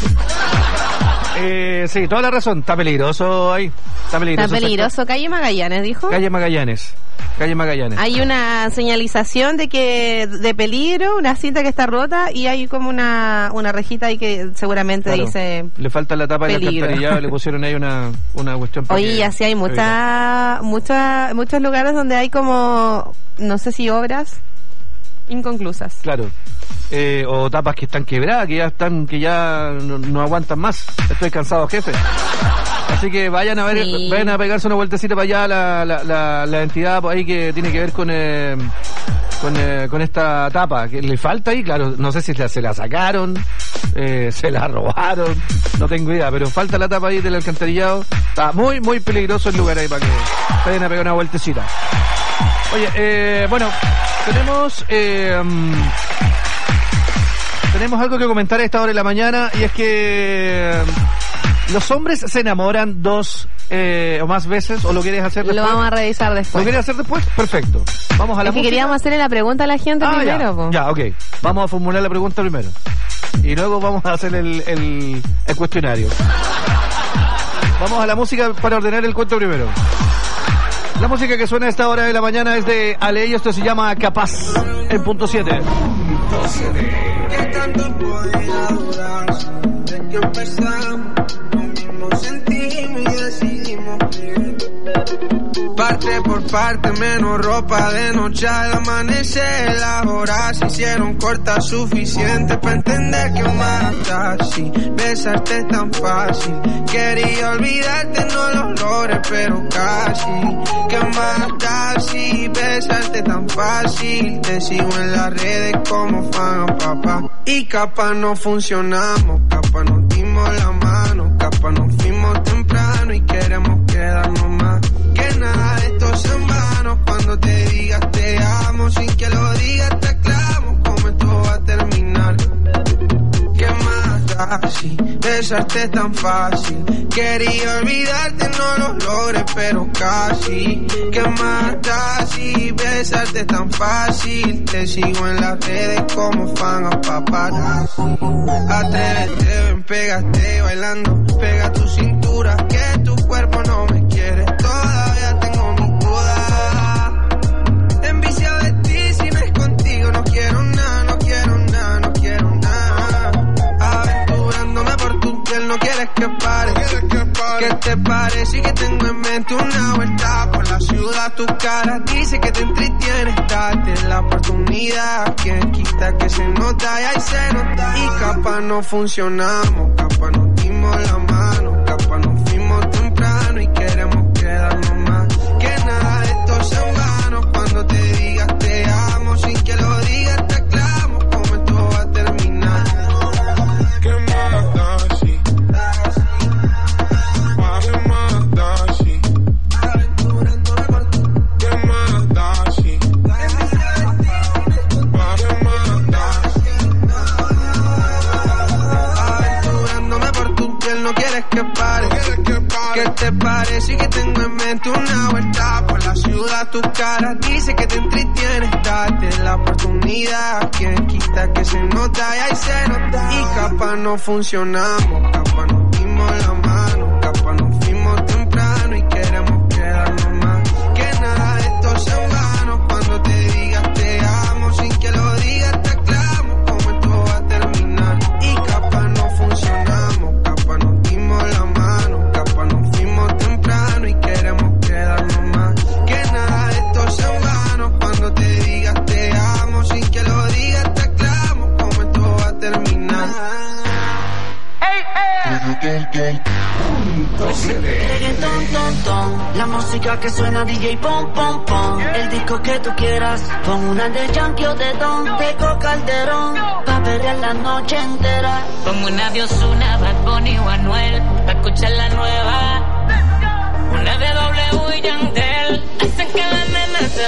Eh, sí, toda la razón. Está peligroso ahí. Está peligroso. Está peligroso. Calle Magallanes, dijo. Calle Magallanes. Calle Magallanes. Hay una señalización de que de peligro, una cinta que está rota y hay como una una rejita ahí que seguramente claro, dice. Le falta la tapa del alcantarillado, le pusieron ahí una una cuestión. Oye, así hay mucha, mucha, muchos lugares donde hay como, no sé si obras inconclusas. Claro. Eh, o tapas que están quebradas, que ya están, que ya no, no aguantan más. Estoy cansado, jefe. Así que vayan a ver, sí. vayan a pegarse una vueltecita para allá la, la, la, la entidad ahí que tiene que ver con eh, con, eh, con esta tapa que le falta ahí, claro, no sé si se la sacaron, eh, se la robaron, no tengo idea, pero falta la tapa ahí del alcantarillado. Está muy, muy peligroso el lugar ahí para que vayan a pegar una vueltecita. Oye, eh, bueno, tenemos eh, um, tenemos algo que comentar a esta hora de la mañana y es que um, los hombres se enamoran dos eh, o más veces, o lo quieres hacer después. Lo vamos a revisar después. ¿Lo quieres hacer después? Perfecto. Vamos a la es que música. Queríamos hacerle la pregunta a la gente ah, primero. Ya, ya, ok. Vamos a formular la pregunta primero. Y luego vamos a hacer el, el, el cuestionario. Vamos a la música para ordenar el cuento primero. La música que suena a esta hora de la mañana es de Ale y esto se llama Capaz en punto siete. ¿Qué tanto podía durar? De que empezamos, lo mismo sentimos y decidimos vivir. Parte por parte, menos ropa de noche al amanecer. Las horas se hicieron cortas suficientes para entender que mata así. Besarte es tan fácil. Quería olvidarte, no lo logré, pero casi. Que mata así. Besarte tan fácil. Te sigo en las redes como fan a papá. Y capaz no funcionamos, capaz nos dimos la mano, capaz nos fuimos temprano y queremos quedarnos más. Que nada de esto es en vano. Cuando te digas te amo, sin que lo digas te aclamo cómo esto va a terminar. ¿Qué más da si besarte es tan fácil? Quería olvidarte, no lo logré, pero casi. ¿Qué más da si besarte es tan fácil? Te sigo en las redes como fan a paparazzi. Atrévete, ven, pégate bailando, pega tu cintura, que tu cuerpo no me quiere. Todavía tengo mis dudas. Enviciado de ti, si no es contigo, no quiero nada, no quiero nada, no quiero nada. Aventurándome por tu piel, no quieres que pare. ¿Qué te parece que tengo en mente una vuelta por la ciudad? Tu cara dice que te entretiene, date la oportunidad. Quien quita que se nota y ahí se nota. Y capaz no funcionamos, capaz nos dimos la mano, capaz nos fuimos temprano y queremos quedarnos más. Que nada de esto es en vano. Cuando te digas te amo, sin que lo digas te aclamo cómo esto va a terminar. te parece y que tengo en mente una vuelta por la ciudad. Tu cara dice que te entretiene, date la oportunidad. Quien quita que se nota y ahí se nota. Y capaz no funcionamos, capaz nos dimos la mano, capaz nos fuimos temprano y queremos quedarnos más. Que nada de esto sea en vano, cuando te digas te amo, sin que lo digas te aclamo, como esto va a terminar. Y capaz no funcionamos, capaz nos dimos la mano, capaz nos fuimos temprano y queremos quedarnos más. Que nada de esto sea en vano, cuando te digas te amo, sin que lo digas te aclamo, como esto va a terminar. Reggaetón, ton, ton, la música que suena D J pom, pom, pom. El disco que tú quieras, pon una de Yankee o de Don, Teco Calderón, pa' perrear la noche entera. Pongo una de Ozuna, Bad Bunny o Anuel, pa' escuchar la nueva. Una de W y Yandel, hacen que las nenas se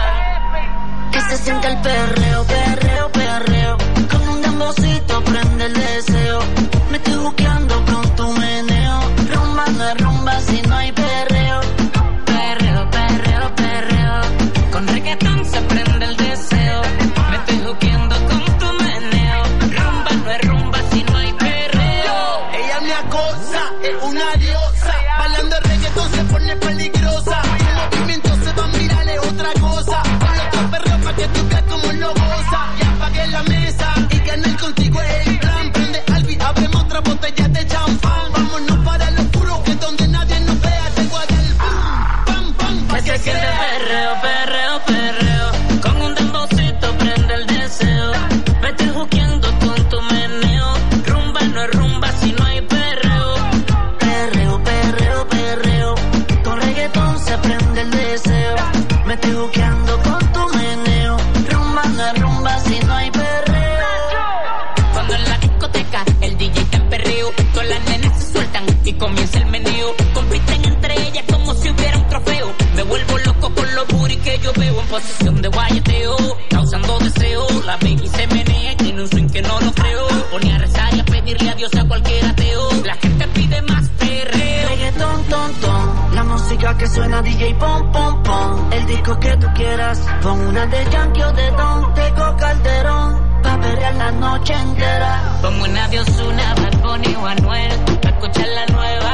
muevan. Que se sienta el perreo, perreo, perreo. Con un dembocito prende el deseo. Me estoy buqueando con tu meneo. Rumba no es rumba si no hay perreo. Perreo, perreo, perreo. Con reggaetón se prende el deseo. Me estoy buqueando con tu meneo. Rumba no es rumba si no hay perreo. Ella me acosa, es una diosa. Bailando el reggaetón se pone peligrosa. El movimiento se va a mirar, es otra cosa. Con otro perreo pa' que tú veas como lo goza. Y apagué la mesa y ganar contigo es el plan. Prende Albi, abrimos otra botella de champán. Vámonos para lo oscuro, que donde nadie nos vea. Tengo a del pam, pam, pa' Que que siente quede. perreo, perreo, perreo. Con un dembocito prende el deseo. Me estoy juqueando con tu meneo. Rumba no es rumba si no hay perreo. Perreo, perreo, perreo. Con reggaetón se prende el deseo. Me estoy buqueando con tu meneo. Rumba no es rumba si no hay perreo. Cuando en la discoteca el D J está en perreo, todas las nenas se sueltan y comienza el meneo. Compiten entre ellas como si hubiera un trofeo. Me vuelvo loco con los booty que yo veo en posición de guayeteo, causando deseo. La baby se menea y tiene un swing que no lo creo. Pone a rezar y a pedirle a Dios a cualquier ateo. La gente pide más perreo. Reggaetón, ton, ton, la música que suena D J pom, pom, pom. El disco que tú quieras, pon una de Yankee o de Don, Teco Calderón, pa' perrear la noche entera. Pongo una de Ozuna, Bad Bunny o Anuel, pa' escuchar la nueva.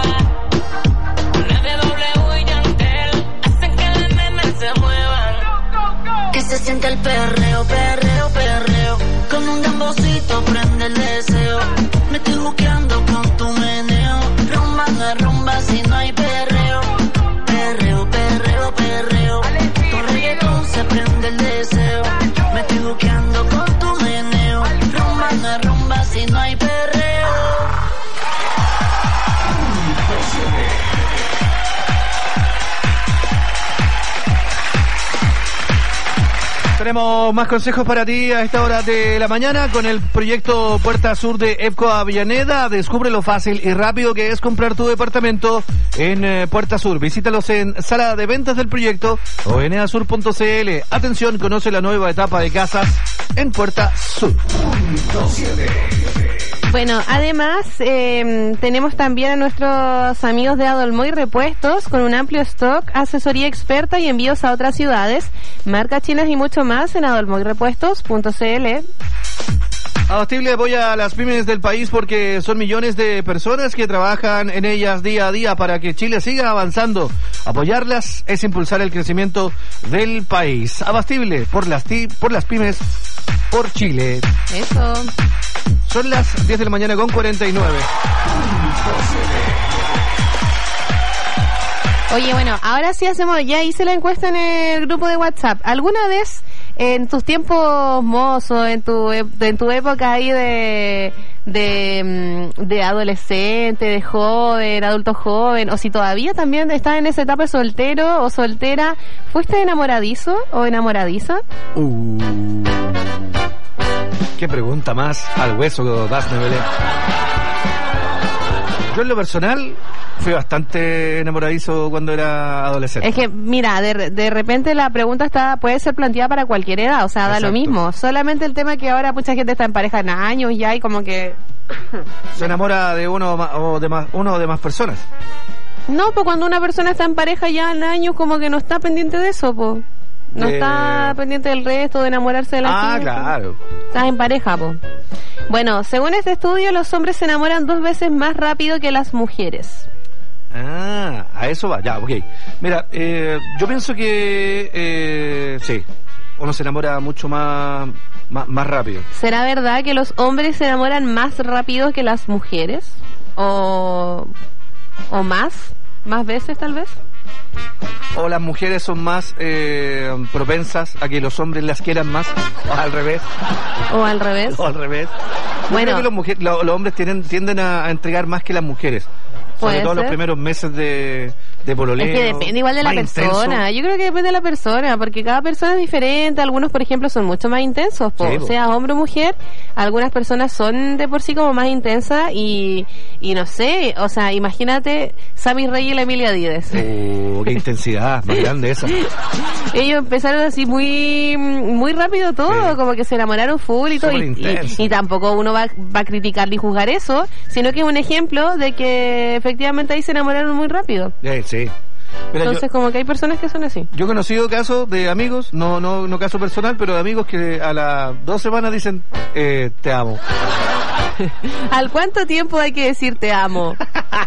Una de W y Yandel, hacen que las nenas se muevan. Que se sienta el perreo, perreo, perreo. Con un dembocito prende el deseo. Me estoy buqueando con tu meneo. Rumba no es rumba si no hay perreo. Perreo, perreo, perreo. Con reggaetón se prende el deseo. Me estoy buqueando con tu meneo. Rumba no es rumba si no hay perreo. Tenemos más consejos para ti a esta hora de la mañana con el proyecto Puerta Sur de EPCO Avellaneda. Descubre lo fácil y rápido que es comprar tu departamento en eh, Puerta Sur. Visítalos en sala de ventas del proyecto o en easur punto cl. Atención, conoce la nueva etapa de casas en Puerta Sur. Bueno, además eh, tenemos también a nuestros amigos de Adolmoy Repuestos con un amplio stock, asesoría experta y envíos a otras ciudades, marcas chinas y mucho más en adolmoy repuestos punto cl. Abastible apoya a las pymes del país porque son millones de personas que trabajan en ellas día a día para que Chile siga avanzando. Apoyarlas es impulsar el crecimiento del país. Abastible por las, ti- por las pymes, por Chile. Eso. Son las diez de la mañana con cuarenta y nueve. Oye, bueno, ahora sí hacemos, ya hice la encuesta en el grupo de WhatsApp. ¿Alguna vez en tus tiempos mozos, en tu en tu época ahí de de, de adolescente, de joven, adulto joven, o si todavía también estás en esa etapa de soltero o soltera, ¿fuiste enamoradizo o enamoradiza? Uh, qué pregunta más al hueso, Dafne Belén. Yo en lo personal fui bastante enamoradizo cuando era adolescente. Es que, mira, de, de repente la pregunta está puede ser planteada para cualquier edad, o sea, da Exacto. lo mismo. Solamente el tema que ahora mucha gente está en pareja en años ya y como que... Se enamora de uno o, más, o de más, uno o de más personas. No, pues cuando una persona está en pareja ya en años, como que no está pendiente de eso, pues. No De- está pendiente del resto, de enamorarse de la Ah, chica. claro. Estás en pareja, pues. Bueno, según este estudio, los hombres se enamoran dos veces más rápido que las mujeres. Ah, a eso va, ya, ok. Mira, eh, yo pienso que eh, sí, uno se enamora mucho más, más, más rápido. ¿Será verdad que los hombres se enamoran más rápido que las mujeres? ¿O, o más? ¿Más veces, tal vez? O las mujeres son más eh, propensas a que los hombres las quieran más, o al revés. ¿O al revés? O al revés. Yo Bueno. creo que los, mujer- lo- los hombres tienden, tienden a, a entregar más que las mujeres. Sobre Puede todo los ser. primeros meses de, de pololeo. Es que depende igual de la más persona. intenso. Yo creo que depende de la persona, porque cada persona es diferente. Algunos, por ejemplo, son mucho más intensos, po, Sí, po. sea hombre o mujer. Algunas personas son de por sí como más intensas y, y no sé, o sea, imagínate Sammy Rey y la Emilia Díez. Oh, qué intensidad, más grande esa. Ellos empezaron así muy muy rápido todo, Sí. como que se enamoraron full y todo. Súper Y, intenso. y- y tampoco uno va, va a criticar ni juzgar eso, sino que es un ejemplo de que efectivamente ahí se enamoraron muy rápido. Eh, sí. Mira, Entonces, yo, como que hay personas que son así. yo he conocido casos de amigos, no no no caso personal, pero de amigos que a las dos semanas dicen, eh, te amo. ¿Al cuánto tiempo hay que decir te amo?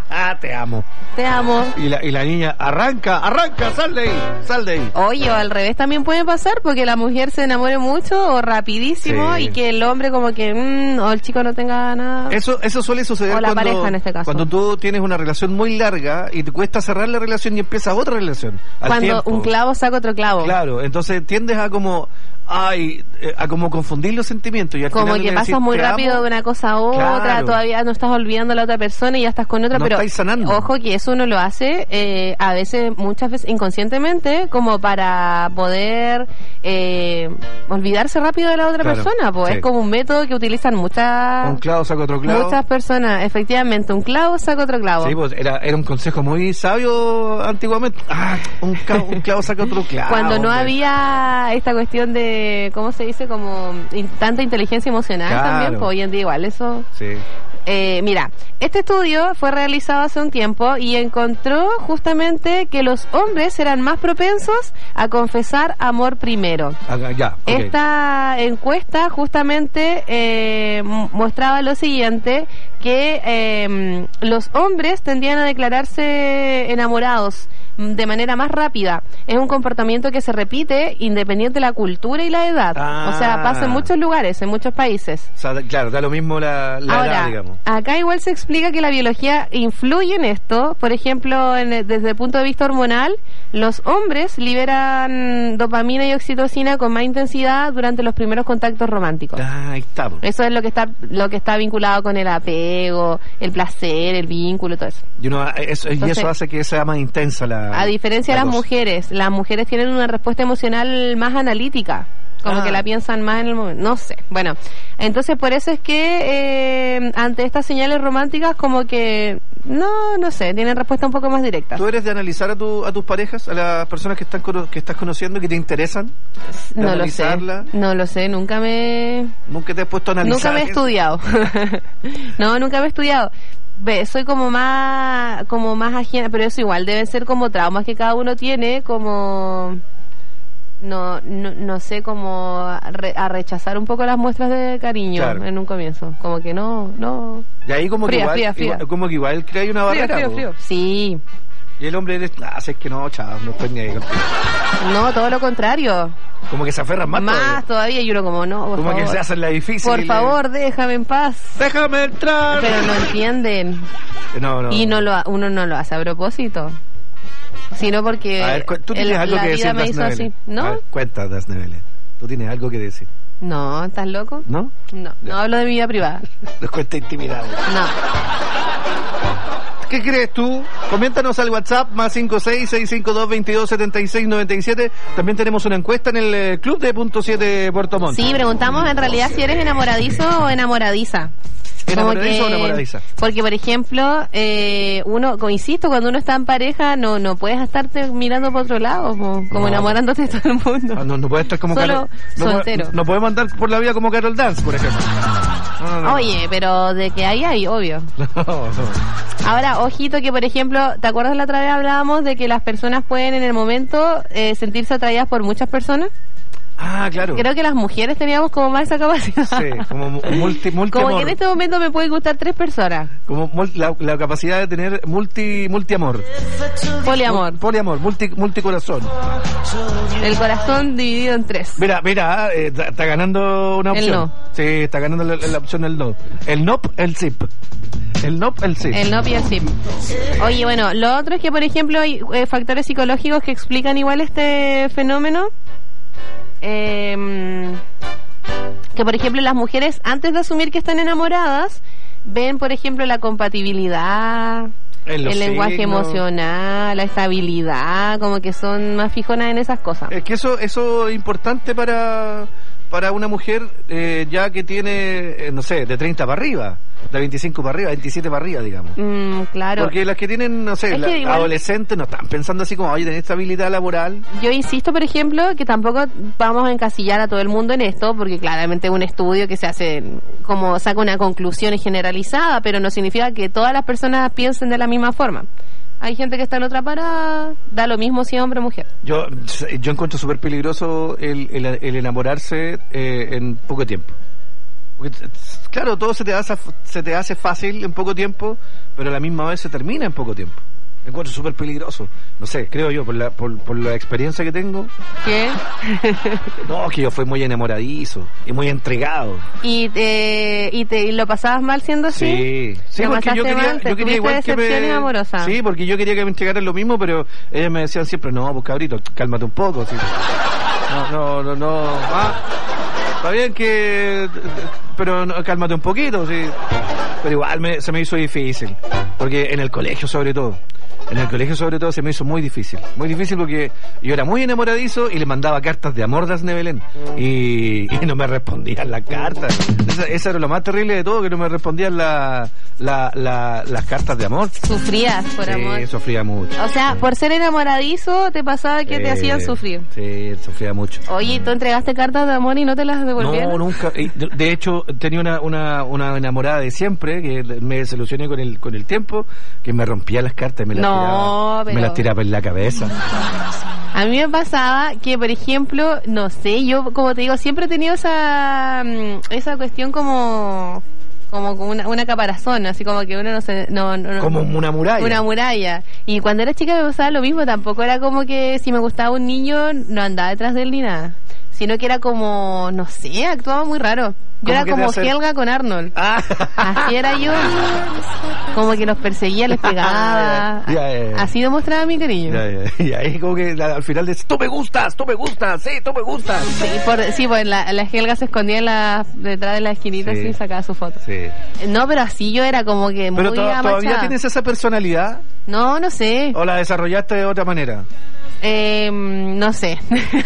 te amo. Te amo. Y la, y la niña, arranca, arranca, sal de ahí, sal de ahí. Oye, o al revés también puede pasar, porque la mujer se enamore mucho o rapidísimo Sí. y que el hombre como que, mm, o el chico no tenga nada. Eso, eso suele suceder O la cuando, pareja en este caso. cuando tú tienes una relación muy larga y te cuesta cerrar la relación y empieza otra relación. Al Cuando tiempo. un clavo saca otro clavo. Claro, entonces tiendes a como, ay, eh, a como confundir los sentimientos y al Como final que le pasas decís, muy "Te rápido amo". de una cosa a otra, Claro. todavía no estás olvidando a la otra persona y ya estás con otra, No pero estáis sanando. ojo que eso uno lo hace eh, a veces, muchas veces inconscientemente, como para poder eh, olvidarse rápido de la otra Claro, persona, pues sí. es como un método que utilizan muchas Un clavo saca otro clavo. muchas personas, efectivamente, un clavo saca otro clavo. Sí, pues era, era un consejo muy sabio antiguamente. Ah, un clavo, un clavo saca otro clavo. Cuando no hombre. había esta cuestión de, ¿cómo se dice? Como in- tanta inteligencia emocional Claro. también, pues hoy en día igual eso. Sí. Eh, mira, este estudio fue realizado hace un tiempo y encontró justamente que los hombres eran más propensos a confesar amor primero. Ah, ya, ok. Esta encuesta justamente eh, m- mostraba lo siguiente, que eh, los hombres tendían a declararse enamorados mm, de manera más rápida. Es un comportamiento que se repite independiente de la cultura y la edad. Ah. O sea, pasa en muchos lugares, en muchos países. O sea, da- claro, da lo mismo la, la Ahora, edad, digamos. acá igual se explica que la biología influye en esto. Por ejemplo, en el- desde el punto de vista hormonal, los hombres liberan dopamina y oxitocina con más intensidad durante los primeros contactos románticos. Ah, ahí estamos. Eso es lo que está lo que está vinculado con el apego, el placer, el vínculo, todo eso. Y, uno, eso, y Entonces, eso hace que sea más intensa la. A diferencia de la las cosa. mujeres, las mujeres tienen una respuesta emocional más analítica, como Ah. que la piensan más en el momento, no sé. Bueno, entonces por eso es que eh, ante estas señales románticas como que no, no sé, tienen respuesta un poco más directa. ¿Tú eres de analizar a, tu, a tus parejas, a las personas que están cono- que estás conociendo, que te interesan? ¿De No lo sé, analizarla? no lo sé, nunca me ¿Nunca te has puesto a analizar? nunca me he eso? estudiado. No, nunca me he estudiado. Ve, soy como más como más ajena, pero eso igual deben ser como traumas que cada uno tiene, como no no, no sé, como a, re- a rechazar un poco las muestras de cariño Claro. en un comienzo, como que no no Y ahí como Fría, que igual, fría, fría. igual- como que igual crea una Frío, barrera. frío, po. frío. Sí, Y el hombre dice, ah, si es que no, chao, no estoy ni ahí contigo. no, todo lo contrario. Como que se aferran más, Más todavía. todavía, y uno como no, por Como favor. que se hacen la difícil. Por y le- favor, déjame en paz. ¡Déjame entrar! Pero no entienden. No, no. Y no lo, ha- uno no lo hace a propósito, sino porque A ver, cu- tú tienes el- algo la que vida decir, me Das hizo así. Nevele. A ¿No? ver, cuenta, Das Nevele. Tú tienes algo que decir. No, ¿estás loco? ¿No? No, no hablo de mi vida privada. Nos cuenta intimidad. No. ¿Qué crees tú? Coméntanos al WhatsApp más cinco seis seis cinco dos veintidós setenta y seis noventa y siete. También tenemos una encuesta en el eh, Club de Punto siete Puerto Montt. Sí, preguntamos en realidad si eres enamoradizo o enamoradiza. Como ¿Enamoradizo o enamoradiza? Porque, por ejemplo, eh, uno, como insisto, cuando uno está en pareja, no no puedes estarte mirando por otro lado, po, como No. enamorándote de todo el mundo. Ah, No, no puede estar como Solo Carol. No, puede- soltero. no podemos andar por la vida como Carol Dance, por ejemplo. No, no, no. Oye, pero de que hay, hay, obvio. No, no. Ahora, ojito que, por ejemplo, ¿te acuerdas la otra vez hablábamos de que las personas pueden en el momento eh, sentirse atraídas por muchas personas? Ah, claro. Creo que las mujeres teníamos como más esa capacidad. Sí, como multi, multi Como amor. que en este momento me pueden gustar tres personas. Como mul- la, la capacidad de tener multi multiamor. Poliamor. Mul- poliamor, multi multicorazón. El corazón dividido en tres. Mira, mira, eh, está, está ganando una El opción. no. Sí, está ganando la, la opción el no. El no, el zip. El no, el zip. El no y el sí. Oye, bueno, lo otro es que, por ejemplo, hay eh, factores psicológicos que explican igual este fenómeno. Eh, que, por ejemplo, las mujeres, antes de asumir que están enamoradas, ven, por ejemplo, la compatibilidad, En el lenguaje signos. emocional, la estabilidad, como que son más fijonas en esas cosas. Es que eso, eso es importante para, para una mujer eh, ya que tiene, eh, no sé, de treinta para arriba, de veinticinco para arriba, veintisiete para arriba, digamos. Mm, claro. Porque las que tienen, no sé, Es la- que igual- adolescentes no están pensando así como, oye, tener estabilidad laboral. Yo insisto, por ejemplo, que tampoco vamos a encasillar a todo el mundo en esto, porque claramente es un estudio que se hace como saca una conclusión generalizada, pero no significa que todas las personas piensen de la misma forma. Hay gente que está en otra parada, da lo mismo si es hombre o mujer. Yo, yo encuentro súper peligroso el, el, el enamorarse eh, en poco tiempo. Porque, claro, todo se te hace se te hace fácil en poco tiempo, pero a la misma vez se termina en poco tiempo. Me encuentro súper peligroso. No sé, creo yo, por la, por, por la experiencia que tengo. ¿Qué? No, que yo fui muy enamoradizo y muy entregado. ¿Y, te, y, te, y lo pasabas mal siendo así? Sí, sí, ¿Lo porque yo pasaste quería, mal? ¿Te yo quería tuviste igual que decepciones me... amorosas? Sí, porque yo quería que me entregaran lo mismo, pero ellas me decían siempre, no, pues cabrito, cálmate un poco. Sí. No, no, no, no. Ah, está bien que... Pero no, cálmate un poquito, sí. Pero igual me, se me hizo difícil. Porque en el colegio, sobre todo. En el colegio, sobre todo, se me hizo muy difícil. Muy difícil porque yo era muy enamoradizo y le mandaba cartas de amor de Asne Belén. Y, y no me respondían las cartas. Esa, esa era lo más terrible de todo, que no me respondían la, la, la, las cartas de amor. Sufrías por Sí, amor. sufría mucho. O sea, por ser enamoradizo, te pasaba que te Eh, hacían sufrir. Sí, sufría mucho. Oye, ¿tú entregaste cartas de amor y no te las devolvieron? No, nunca. Y, De, de hecho, tenía una, una, una enamorada de siempre, que me desilusioné con el, con el tiempo, que me rompía las cartas y me las, No, tiraba, pero- me las tiraba en la cabeza. A mí me pasaba que, por ejemplo, no sé, yo, como te digo, siempre he tenido esa mm, esa cuestión como como como una, una caparazón, así como que uno no se... No, no, no- Como una muralla. Una muralla. Y cuando era chica me pasaba lo mismo, tampoco era como que si me gustaba un niño no andaba detrás de él ni nada, sino que era como, no sé, actuaba muy raro. Yo ¿Cómo era que te como hace- Helga con Arnold. Ah. Así era yo. Como que los perseguía, les pegaba. Ya, ya, ya. Así demostraba mi cariño. Ya, ya. Y ahí como que la- al final dices, tú me gustas, tú me gustas, sí, tú me gustas. Sí, por, sí, pues la, la Helga se escondía en la, detrás de la esquinita Sí. así y sacaba su foto. Sí. No, pero así yo era como que muy Pero to- todavía amachada. tienes esa personalidad No, no sé. o la desarrollaste de otra manera. Eh, no sé.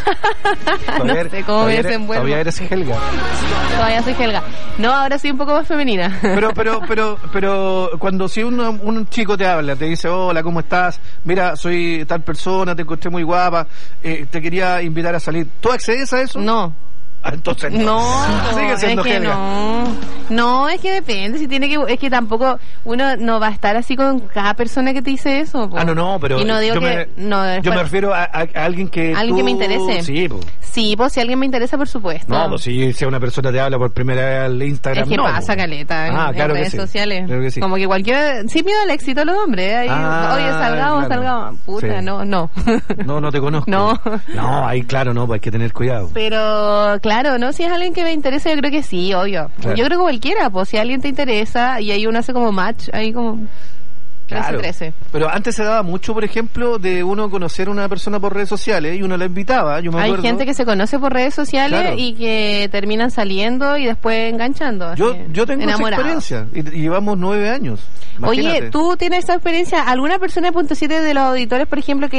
no Todavía- sé cómo me todavía eres- desenvuelvo. Todavía eres Helga. Todavía soy Helga. No, ahora soy un poco más femenina. Pero, pero, pero, pero cuando si un, un chico te habla, te dice, hola, ¿cómo estás? Mira, soy tal persona, te encontré muy guapa, eh, te quería invitar a salir. ¿Tú accedes a eso? No. Ah, entonces No, sigue siendo es que Helga. no. No, es que depende, si tiene que es que tampoco uno no va a estar así con cada persona que te dice eso. Po. Ah, no, no, pero y no digo yo, que me, no, yo después- me refiero a, a- a alguien que alguien tú- que me interese. Sí, po. Sí, pues si alguien me interesa, por supuesto. No, pues si, si una persona te habla por primera vez al Instagram, Es que no, pasa po. caleta en, Ah, en claro que redes sí. sociales. Claro que sí. Como que cualquiera... Sí, miedo al éxito a los hombres. Ahí, Ah, oye, salgamos, claro. salgamos. Puta, Sí. no, no. No, no te conozco. No. No, ahí claro, no, pues hay que tener cuidado. Pero, claro, ¿no? Si es alguien que me interesa, yo creo que sí, obvio. Claro. Yo creo que cualquiera, pues si alguien te interesa y ahí uno hace como match, ahí como... Claro. trece. Pero antes se daba mucho, por ejemplo, de uno conocer a una persona por redes sociales y uno la invitaba, yo me Hay acuerdo. gente que se conoce por redes sociales Claro. y que terminan saliendo y después enganchando. Yo, así, yo tengo enamorados. esa experiencia y, y llevamos nueve años. Oye, Imagínate. ¿tú tienes esa experiencia? ¿Alguna persona de punto siete de los auditores, por ejemplo, que